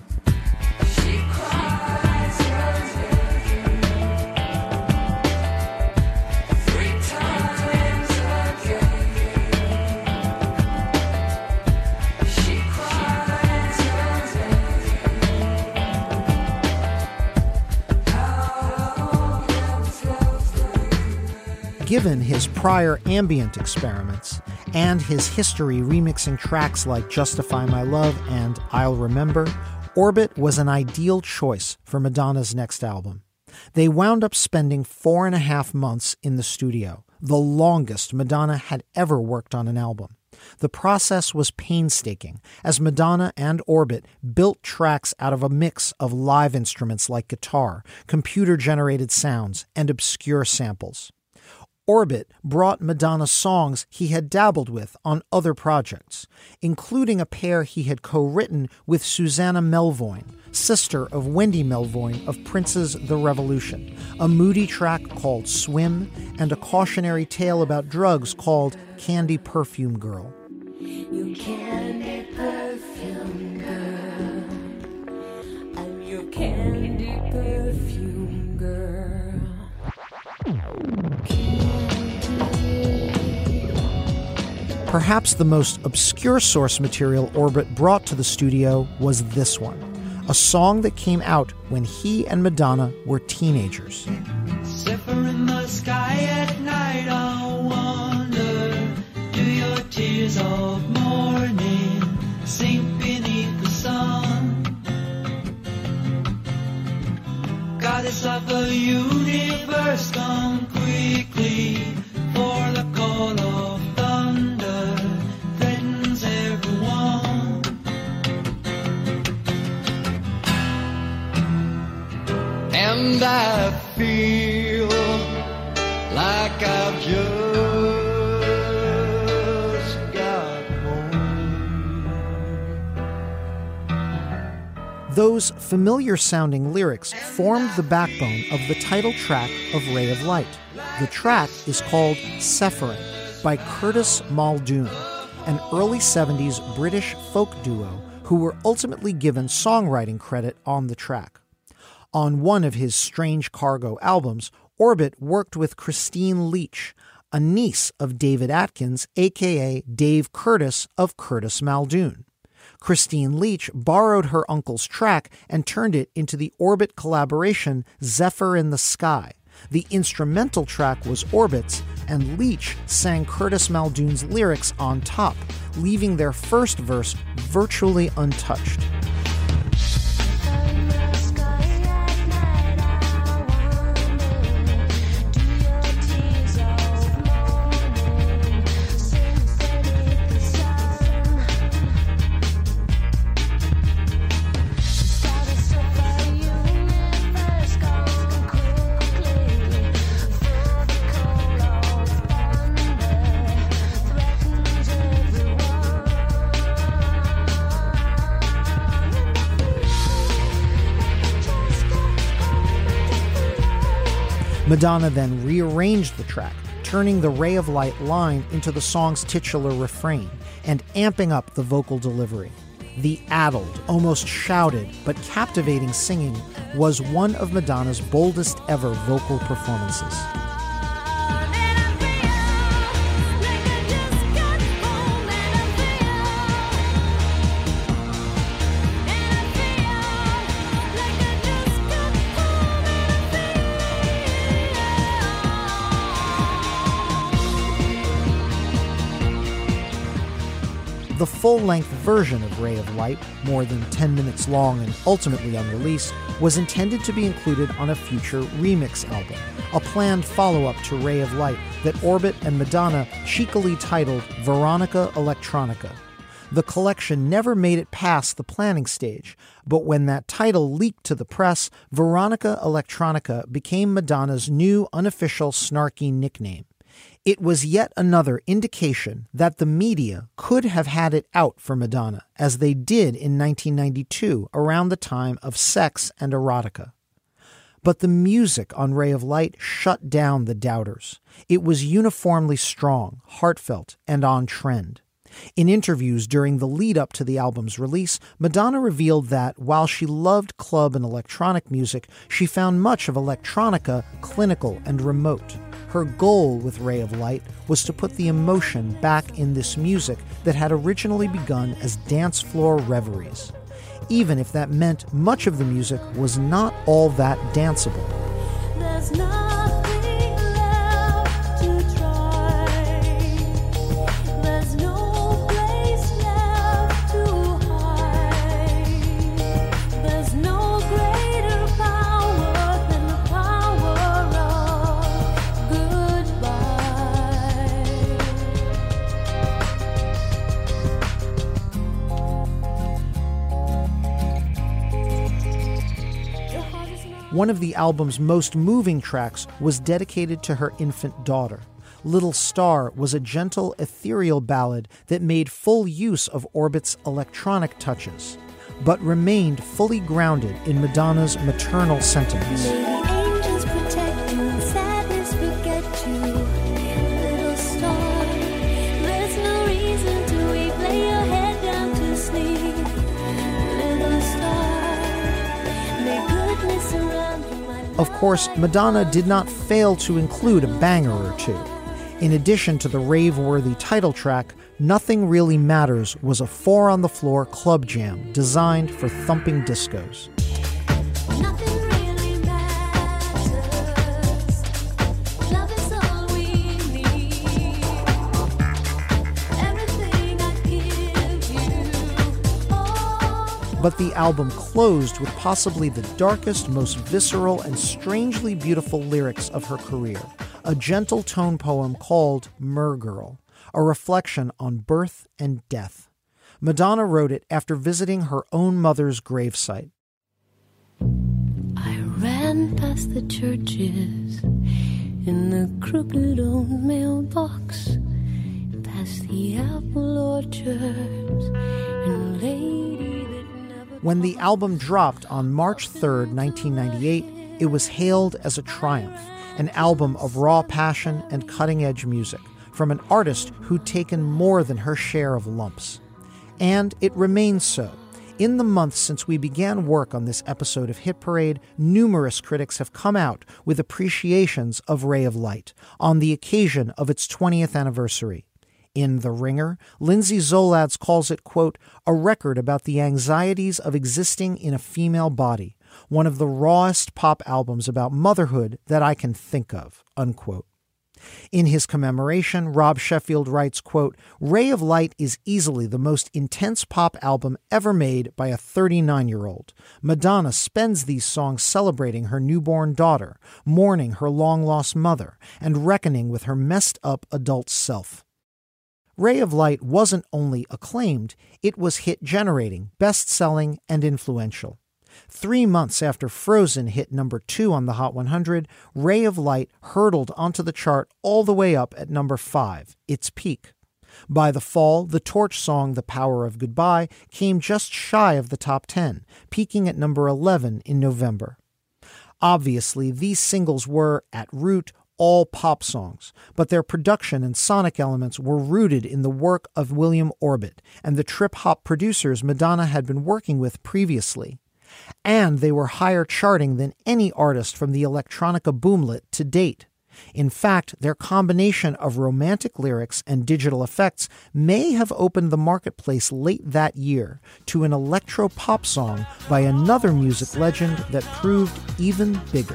Given his prior ambient experiments and his history remixing tracks like Justify My Love and I'll Remember, Orbit was an ideal choice for Madonna's next album. They wound up spending 4.5 months in the studio, the longest Madonna had ever worked on an album. The process was painstaking, as Madonna and Orbit built tracks out of a mix of live instruments like guitar, computer-generated sounds, and obscure samples. Orbit brought Madonna songs he had dabbled with on other projects, including a pair he had co-written with Susanna Melvoin, sister of Wendy Melvoin of Prince's The Revolution, a moody track called Swim, and a cautionary tale about drugs called Candy Perfume Girl. You candy perfume girl, I'm your candy perfume girl. Perhaps the most obscure source material Orbit brought to the studio was this one, a song that came out when he and Madonna were teenagers. Zephyr in the sky at night, I wonder, do your tears of morning sink beneath the sun? Goddess of the universe, come quickly, for the call of thunder threatens everyone. And I feel like I've just got home. Those familiar-sounding lyrics formed the backbone of the title track of Ray of Light. The track is called Sephirin by Curtis Muldoon, an early 70s British folk duo who were ultimately given songwriting credit on the track. On one of his Strange Cargo albums, Orbit worked with Christine Leach, a niece of David Atkins, aka Dave Curtis of Curtis Muldoon. Christine Leach borrowed her uncle's track and turned it into the Orbit collaboration Zephyr in the Sky. The instrumental track was Orbit's, and Leach sang Curtis Muldoon's lyrics on top, leaving their first verse virtually untouched. Madonna then rearranged the track, turning the Ray of Light line into the song's titular refrain and amping up the vocal delivery. The addled, almost shouted, but captivating singing was one of Madonna's boldest ever vocal performances. The full-length version of Ray of Light, more than 10 minutes long and ultimately unreleased, was intended to be included on a future remix album, a planned follow-up to Ray of Light that Orbit and Madonna cheekily titled Veronica Electronica. The collection never made it past the planning stage, but when that title leaked to the press, Veronica Electronica became Madonna's new unofficial snarky nickname. It was yet another indication that the media could have had it out for Madonna, as they did in 1992 around the time of Sex and Erotica. But the music on Ray of Light shut down the doubters. It was uniformly strong, heartfelt, and on trend. In interviews during the lead-up to the album's release, Madonna revealed that while she loved club and electronic music, she found much of electronica clinical and remote. Her goal with Ray of Light was to put the emotion back in this music that had originally begun as dance floor reveries, even if that meant much of the music was not all that danceable. There's nothing left to try. There's no place left to hide. There's no greater power than the power of goodbye. One of the album's most moving tracks was dedicated to her infant daughter. Little Star was a gentle, ethereal ballad that made full use of Orbit's electronic touches, but remained fully grounded in Madonna's maternal sentiments. May the angels protect you and sadness forget you, little star. There's no reason to weep. Lay your head down to sleep, little star. May goodness surround you, my love. Of course, Madonna did not fail to include a banger or two. In addition to the rave-worthy title track, Nothing Really Matters was a four-on-the-floor club jam designed for thumping discos. Nothing really matters. Love is all we need. Everything I give you. Oh. But the album closed with possibly the darkest, most visceral, and strangely beautiful lyrics of her career, a gentle tone poem called Mer Girl, a reflection on birth and death. Madonna wrote it after visiting her own mother's gravesite. I ran past the churches in the crooked old mailbox, past the apple orchards and lady that never. When the album dropped on March 3rd, 1998, it was hailed as a triumph, an album of raw passion and cutting-edge music from an artist who'd taken more than her share of lumps. And it remains so. In the months since we began work on this episode of Hit Parade, numerous critics have come out with appreciations of Ray of Light on the occasion of its 20th anniversary. In The Ringer, Lindsay Zoladz calls it, quote, a record about the anxieties of existing in a female body, one of the rawest pop albums about motherhood that I can think of, unquote. In his commemoration, Rob Sheffield writes, quote, Ray of Light is easily the most intense pop album ever made by a 39-year-old. Madonna spends these songs celebrating her newborn daughter, mourning her long-lost mother, and reckoning with her messed-up adult self. Ray of Light wasn't only acclaimed, it was hit-generating, best-selling, and influential. 3 months after Frozen hit number 2 on the Hot 100, Ray of Light hurtled onto the chart all the way up at number 5, its peak. By the fall, the Torch song The Power of Goodbye came just shy of the top 10, peaking at number 11 in November. Obviously, these singles were, at root, all pop songs, but their production and sonic elements were rooted in the work of William Orbit and the trip-hop producers Madonna had been working with previously. And they were higher charting than any artist from the electronica boomlet to date. In fact, their combination of romantic lyrics and digital effects may have opened the marketplace late that year to an electro-pop song by another music legend that proved even bigger.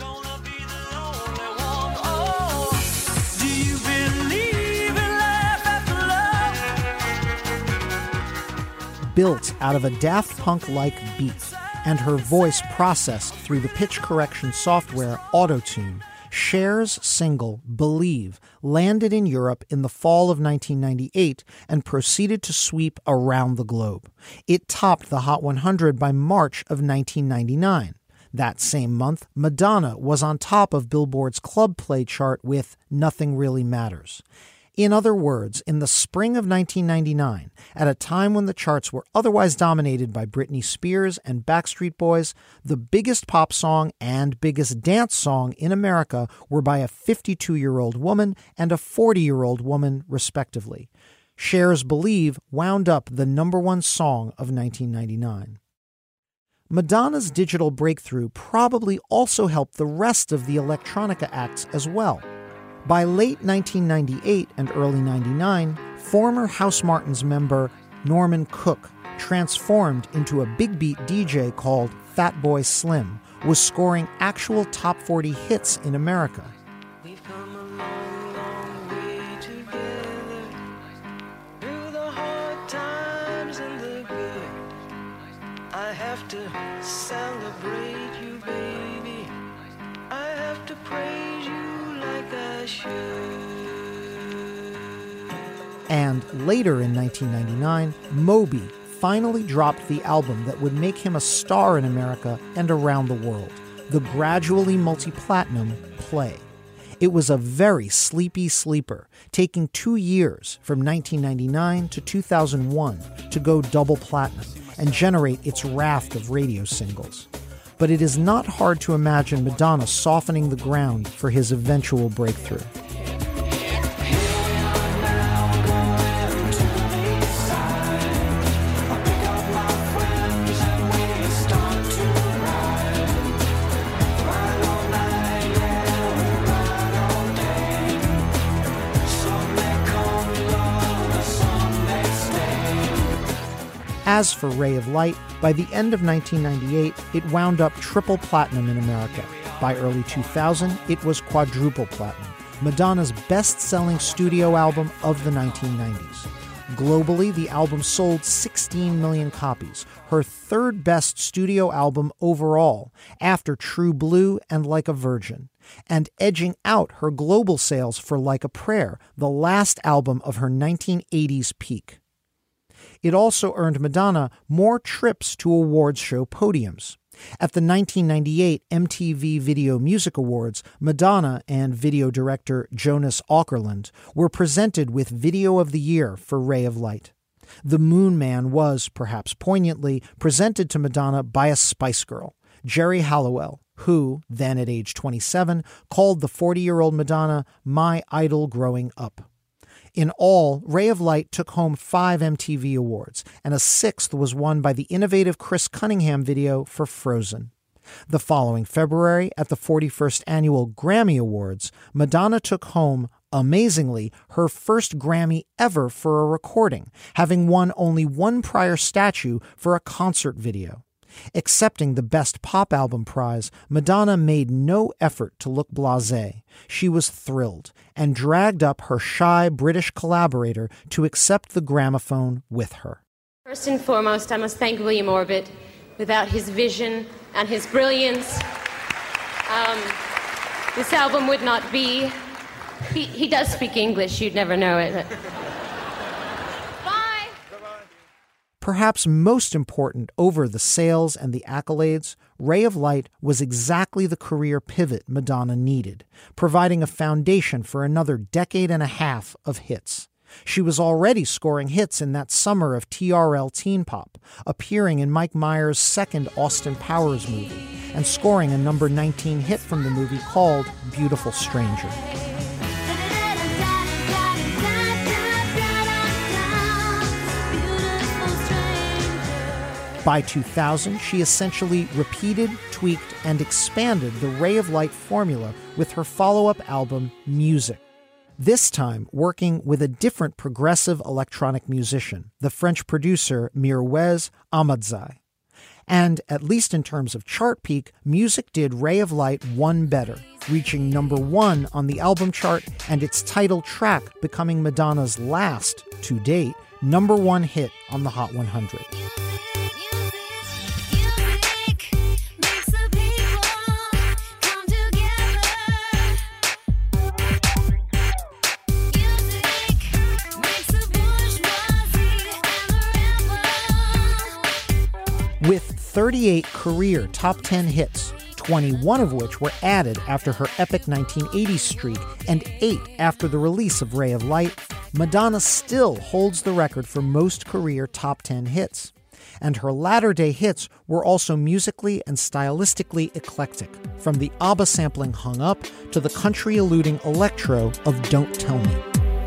Built out of a Daft Punk-like beat and her voice processed through the pitch correction software Auto-Tune, Cher's single Believe landed in Europe in the fall of 1998 and proceeded to sweep around the globe. It topped the Hot 100 by March of 1999. That same month, Madonna was on top of Billboard's Club Play chart with Nothing Really Matters. In other words, in the spring of 1999, at a time when the charts were otherwise dominated by Britney Spears and Backstreet Boys, the biggest pop song and biggest dance song in America were by a 52-year-old woman and a 40-year-old woman, respectively. Cher's Believe wound up the number one song of 1999. Madonna's digital breakthrough probably also helped the rest of the electronica acts as well. By late 1998 and early 99, former House Martins member Norman Cook, transformed into a big beat DJ called Fatboy Slim, was scoring actual top 40 hits in America. We've come a long, long way together, through the hard times and the good. I have to celebrate you, baby. I have to praise you like I should. And later in 1999, Moby finally dropped the album that would make him a star in America and around the world, the gradually multi-platinum Play. It was a very sleepy sleeper, taking 2 years from 1999 to 2001 to go double platinum and generate its raft of radio singles. But it is not hard to imagine Madonna softening the ground for his eventual breakthrough. As for Ray of Light, by the end of 1998, it wound up triple platinum in America. By early 2000, it was quadruple platinum, Madonna's best-selling studio album of the 1990s. Globally, the album sold 16 million copies, her third best studio album overall, after True Blue and Like a Virgin, and edging out her global sales for Like a Prayer, the last album of her 1980s peak. It also earned Madonna more trips to awards show podiums. At the 1998 MTV Video Music Awards, Madonna and video director Jonas Åkerlund were presented with Video of the Year for Ray of Light. The Moon Man was, perhaps poignantly, presented to Madonna by a Spice Girl, Geri Halliwell, who, then at age 27, called the 40-year-old Madonna my idol growing up. In all, Ray of Light took home 5 MTV Awards, and a 6th was won by the innovative Chris Cunningham video for Frozen. The following February, at the 41st Annual Grammy Awards, Madonna took home, amazingly, her first Grammy ever for a recording, having won only one prior statue for a concert video. Accepting the Best Pop Album prize, Madonna made no effort to look blasé. She was thrilled and dragged up her shy British collaborator to accept the gramophone with her. First and foremost, I must thank William Orbit. Without his vision and his brilliance, this album would not be. He does speak English, you'd never know it. Perhaps most important over the sales and the accolades, Ray of Light was exactly the career pivot Madonna needed, providing a foundation for another decade and a half of hits. She was already scoring hits in that summer of TRL teen pop, appearing in Mike Myers' second Austin Powers movie, and scoring a number 19 hit from the movie called Beautiful Stranger. By 2000, she essentially repeated, tweaked, and expanded the Ray of Light formula with her follow-up album, Music. This time working with a different progressive electronic musician, the French producer Mirwais Ahmadzai. And, at least in terms of chart peak, Music did Ray of Light one better, reaching number 1 on the album chart and its title track becoming Madonna's last, to date, number 1 hit on the Hot 100. With 38 career top 10 hits, 21 of which were added after her epic 1980s streak and 8 after the release of Ray of Light, Madonna still holds the record for most career top 10 hits. And her latter-day hits were also musically and stylistically eclectic, from the ABBA sampling Hung Up to the country-alluding electro of Don't Tell Me.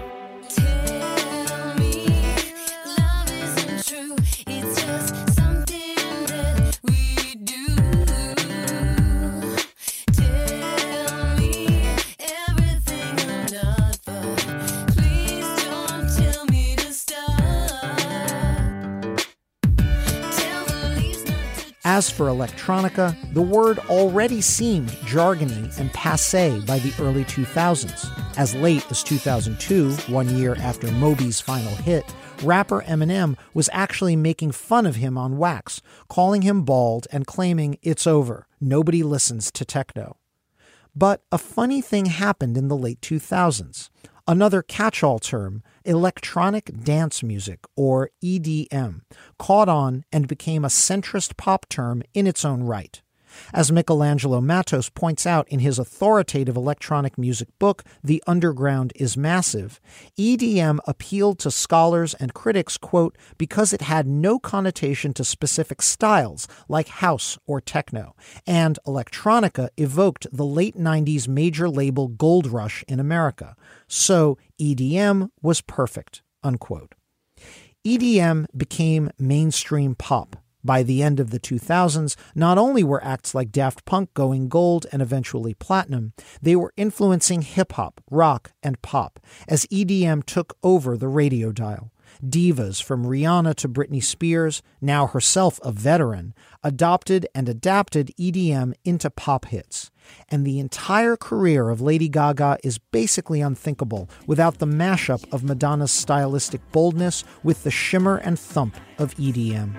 As for electronica, the word already seemed jargony and passé by the early 2000s. As late as 2002, 1 year after Moby's final hit, rapper Eminem was actually making fun of him on Wax, calling him bald and claiming it's over, nobody listens to techno. But a funny thing happened in the late 2000s. Another catch-all term, electronic dance music, or EDM, caught on and became a centrist pop term in its own right. As Michelangelo Matos points out in his authoritative electronic music book, The Underground is Massive, EDM appealed to scholars and critics, quote, because it had no connotation to specific styles like house or techno, and electronica evoked the late 90s major label gold rush in America. So EDM was perfect, unquote. EDM became mainstream pop. By the end of the 2000s, not only were acts like Daft Punk going gold and eventually platinum, they were influencing hip-hop, rock, and pop as EDM took over the radio dial. Divas from Rihanna to Britney Spears, now herself a veteran, adopted and adapted EDM into pop hits. And the entire career of Lady Gaga is basically unthinkable without the mashup of Madonna's stylistic boldness with the shimmer and thump of EDM.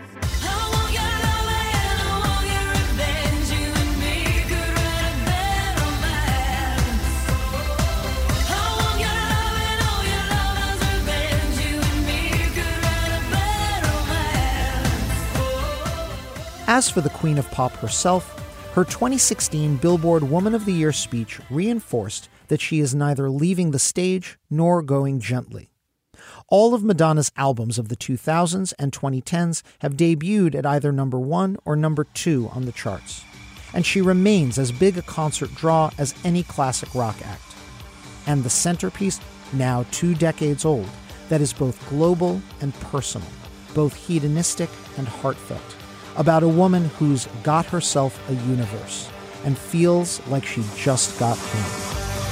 As for the Queen of Pop herself, her 2016 Billboard Woman of the Year speech reinforced that she is neither leaving the stage nor going gently. All of Madonna's albums of the 2000s and 2010s have debuted at either number 1 or number 2 on the charts. And she remains as big a concert draw as any classic rock act. And the centerpiece, now 2 decades old, that is both global and personal, both hedonistic and heartfelt. About a woman who's got herself a universe and feels like she just got home.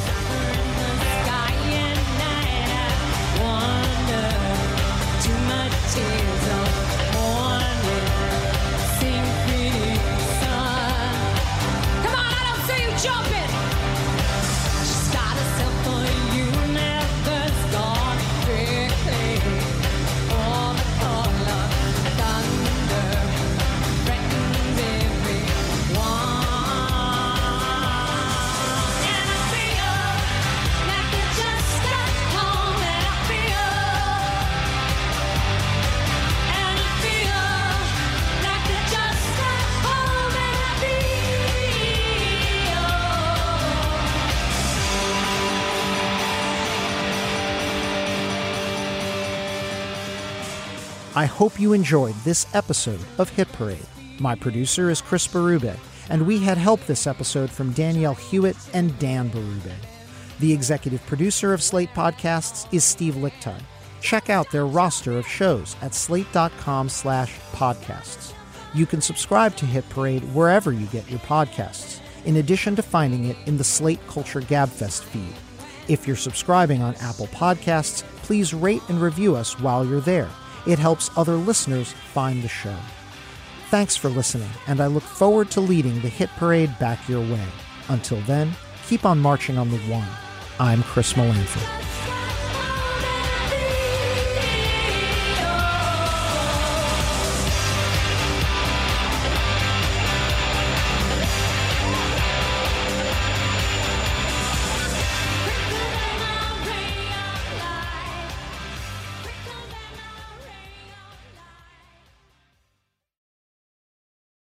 I hope you enjoyed this episode of Hit Parade. My producer is Chris Berube, and we had help this episode from Danielle Hewitt and Dan Berube. The executive producer of Slate Podcasts is Steve Lickteig. Check out their roster of shows at slate.com/podcasts. You can subscribe to Hit Parade wherever you get your podcasts, in addition to finding it in the Slate Culture Gabfest feed. If you're subscribing on Apple Podcasts, please rate and review us while you're there. It helps other listeners find the show. Thanks for listening, and I look forward to leading the Hit Parade back your way. Until then, keep on marching on the one. I'm Chris Molanphy.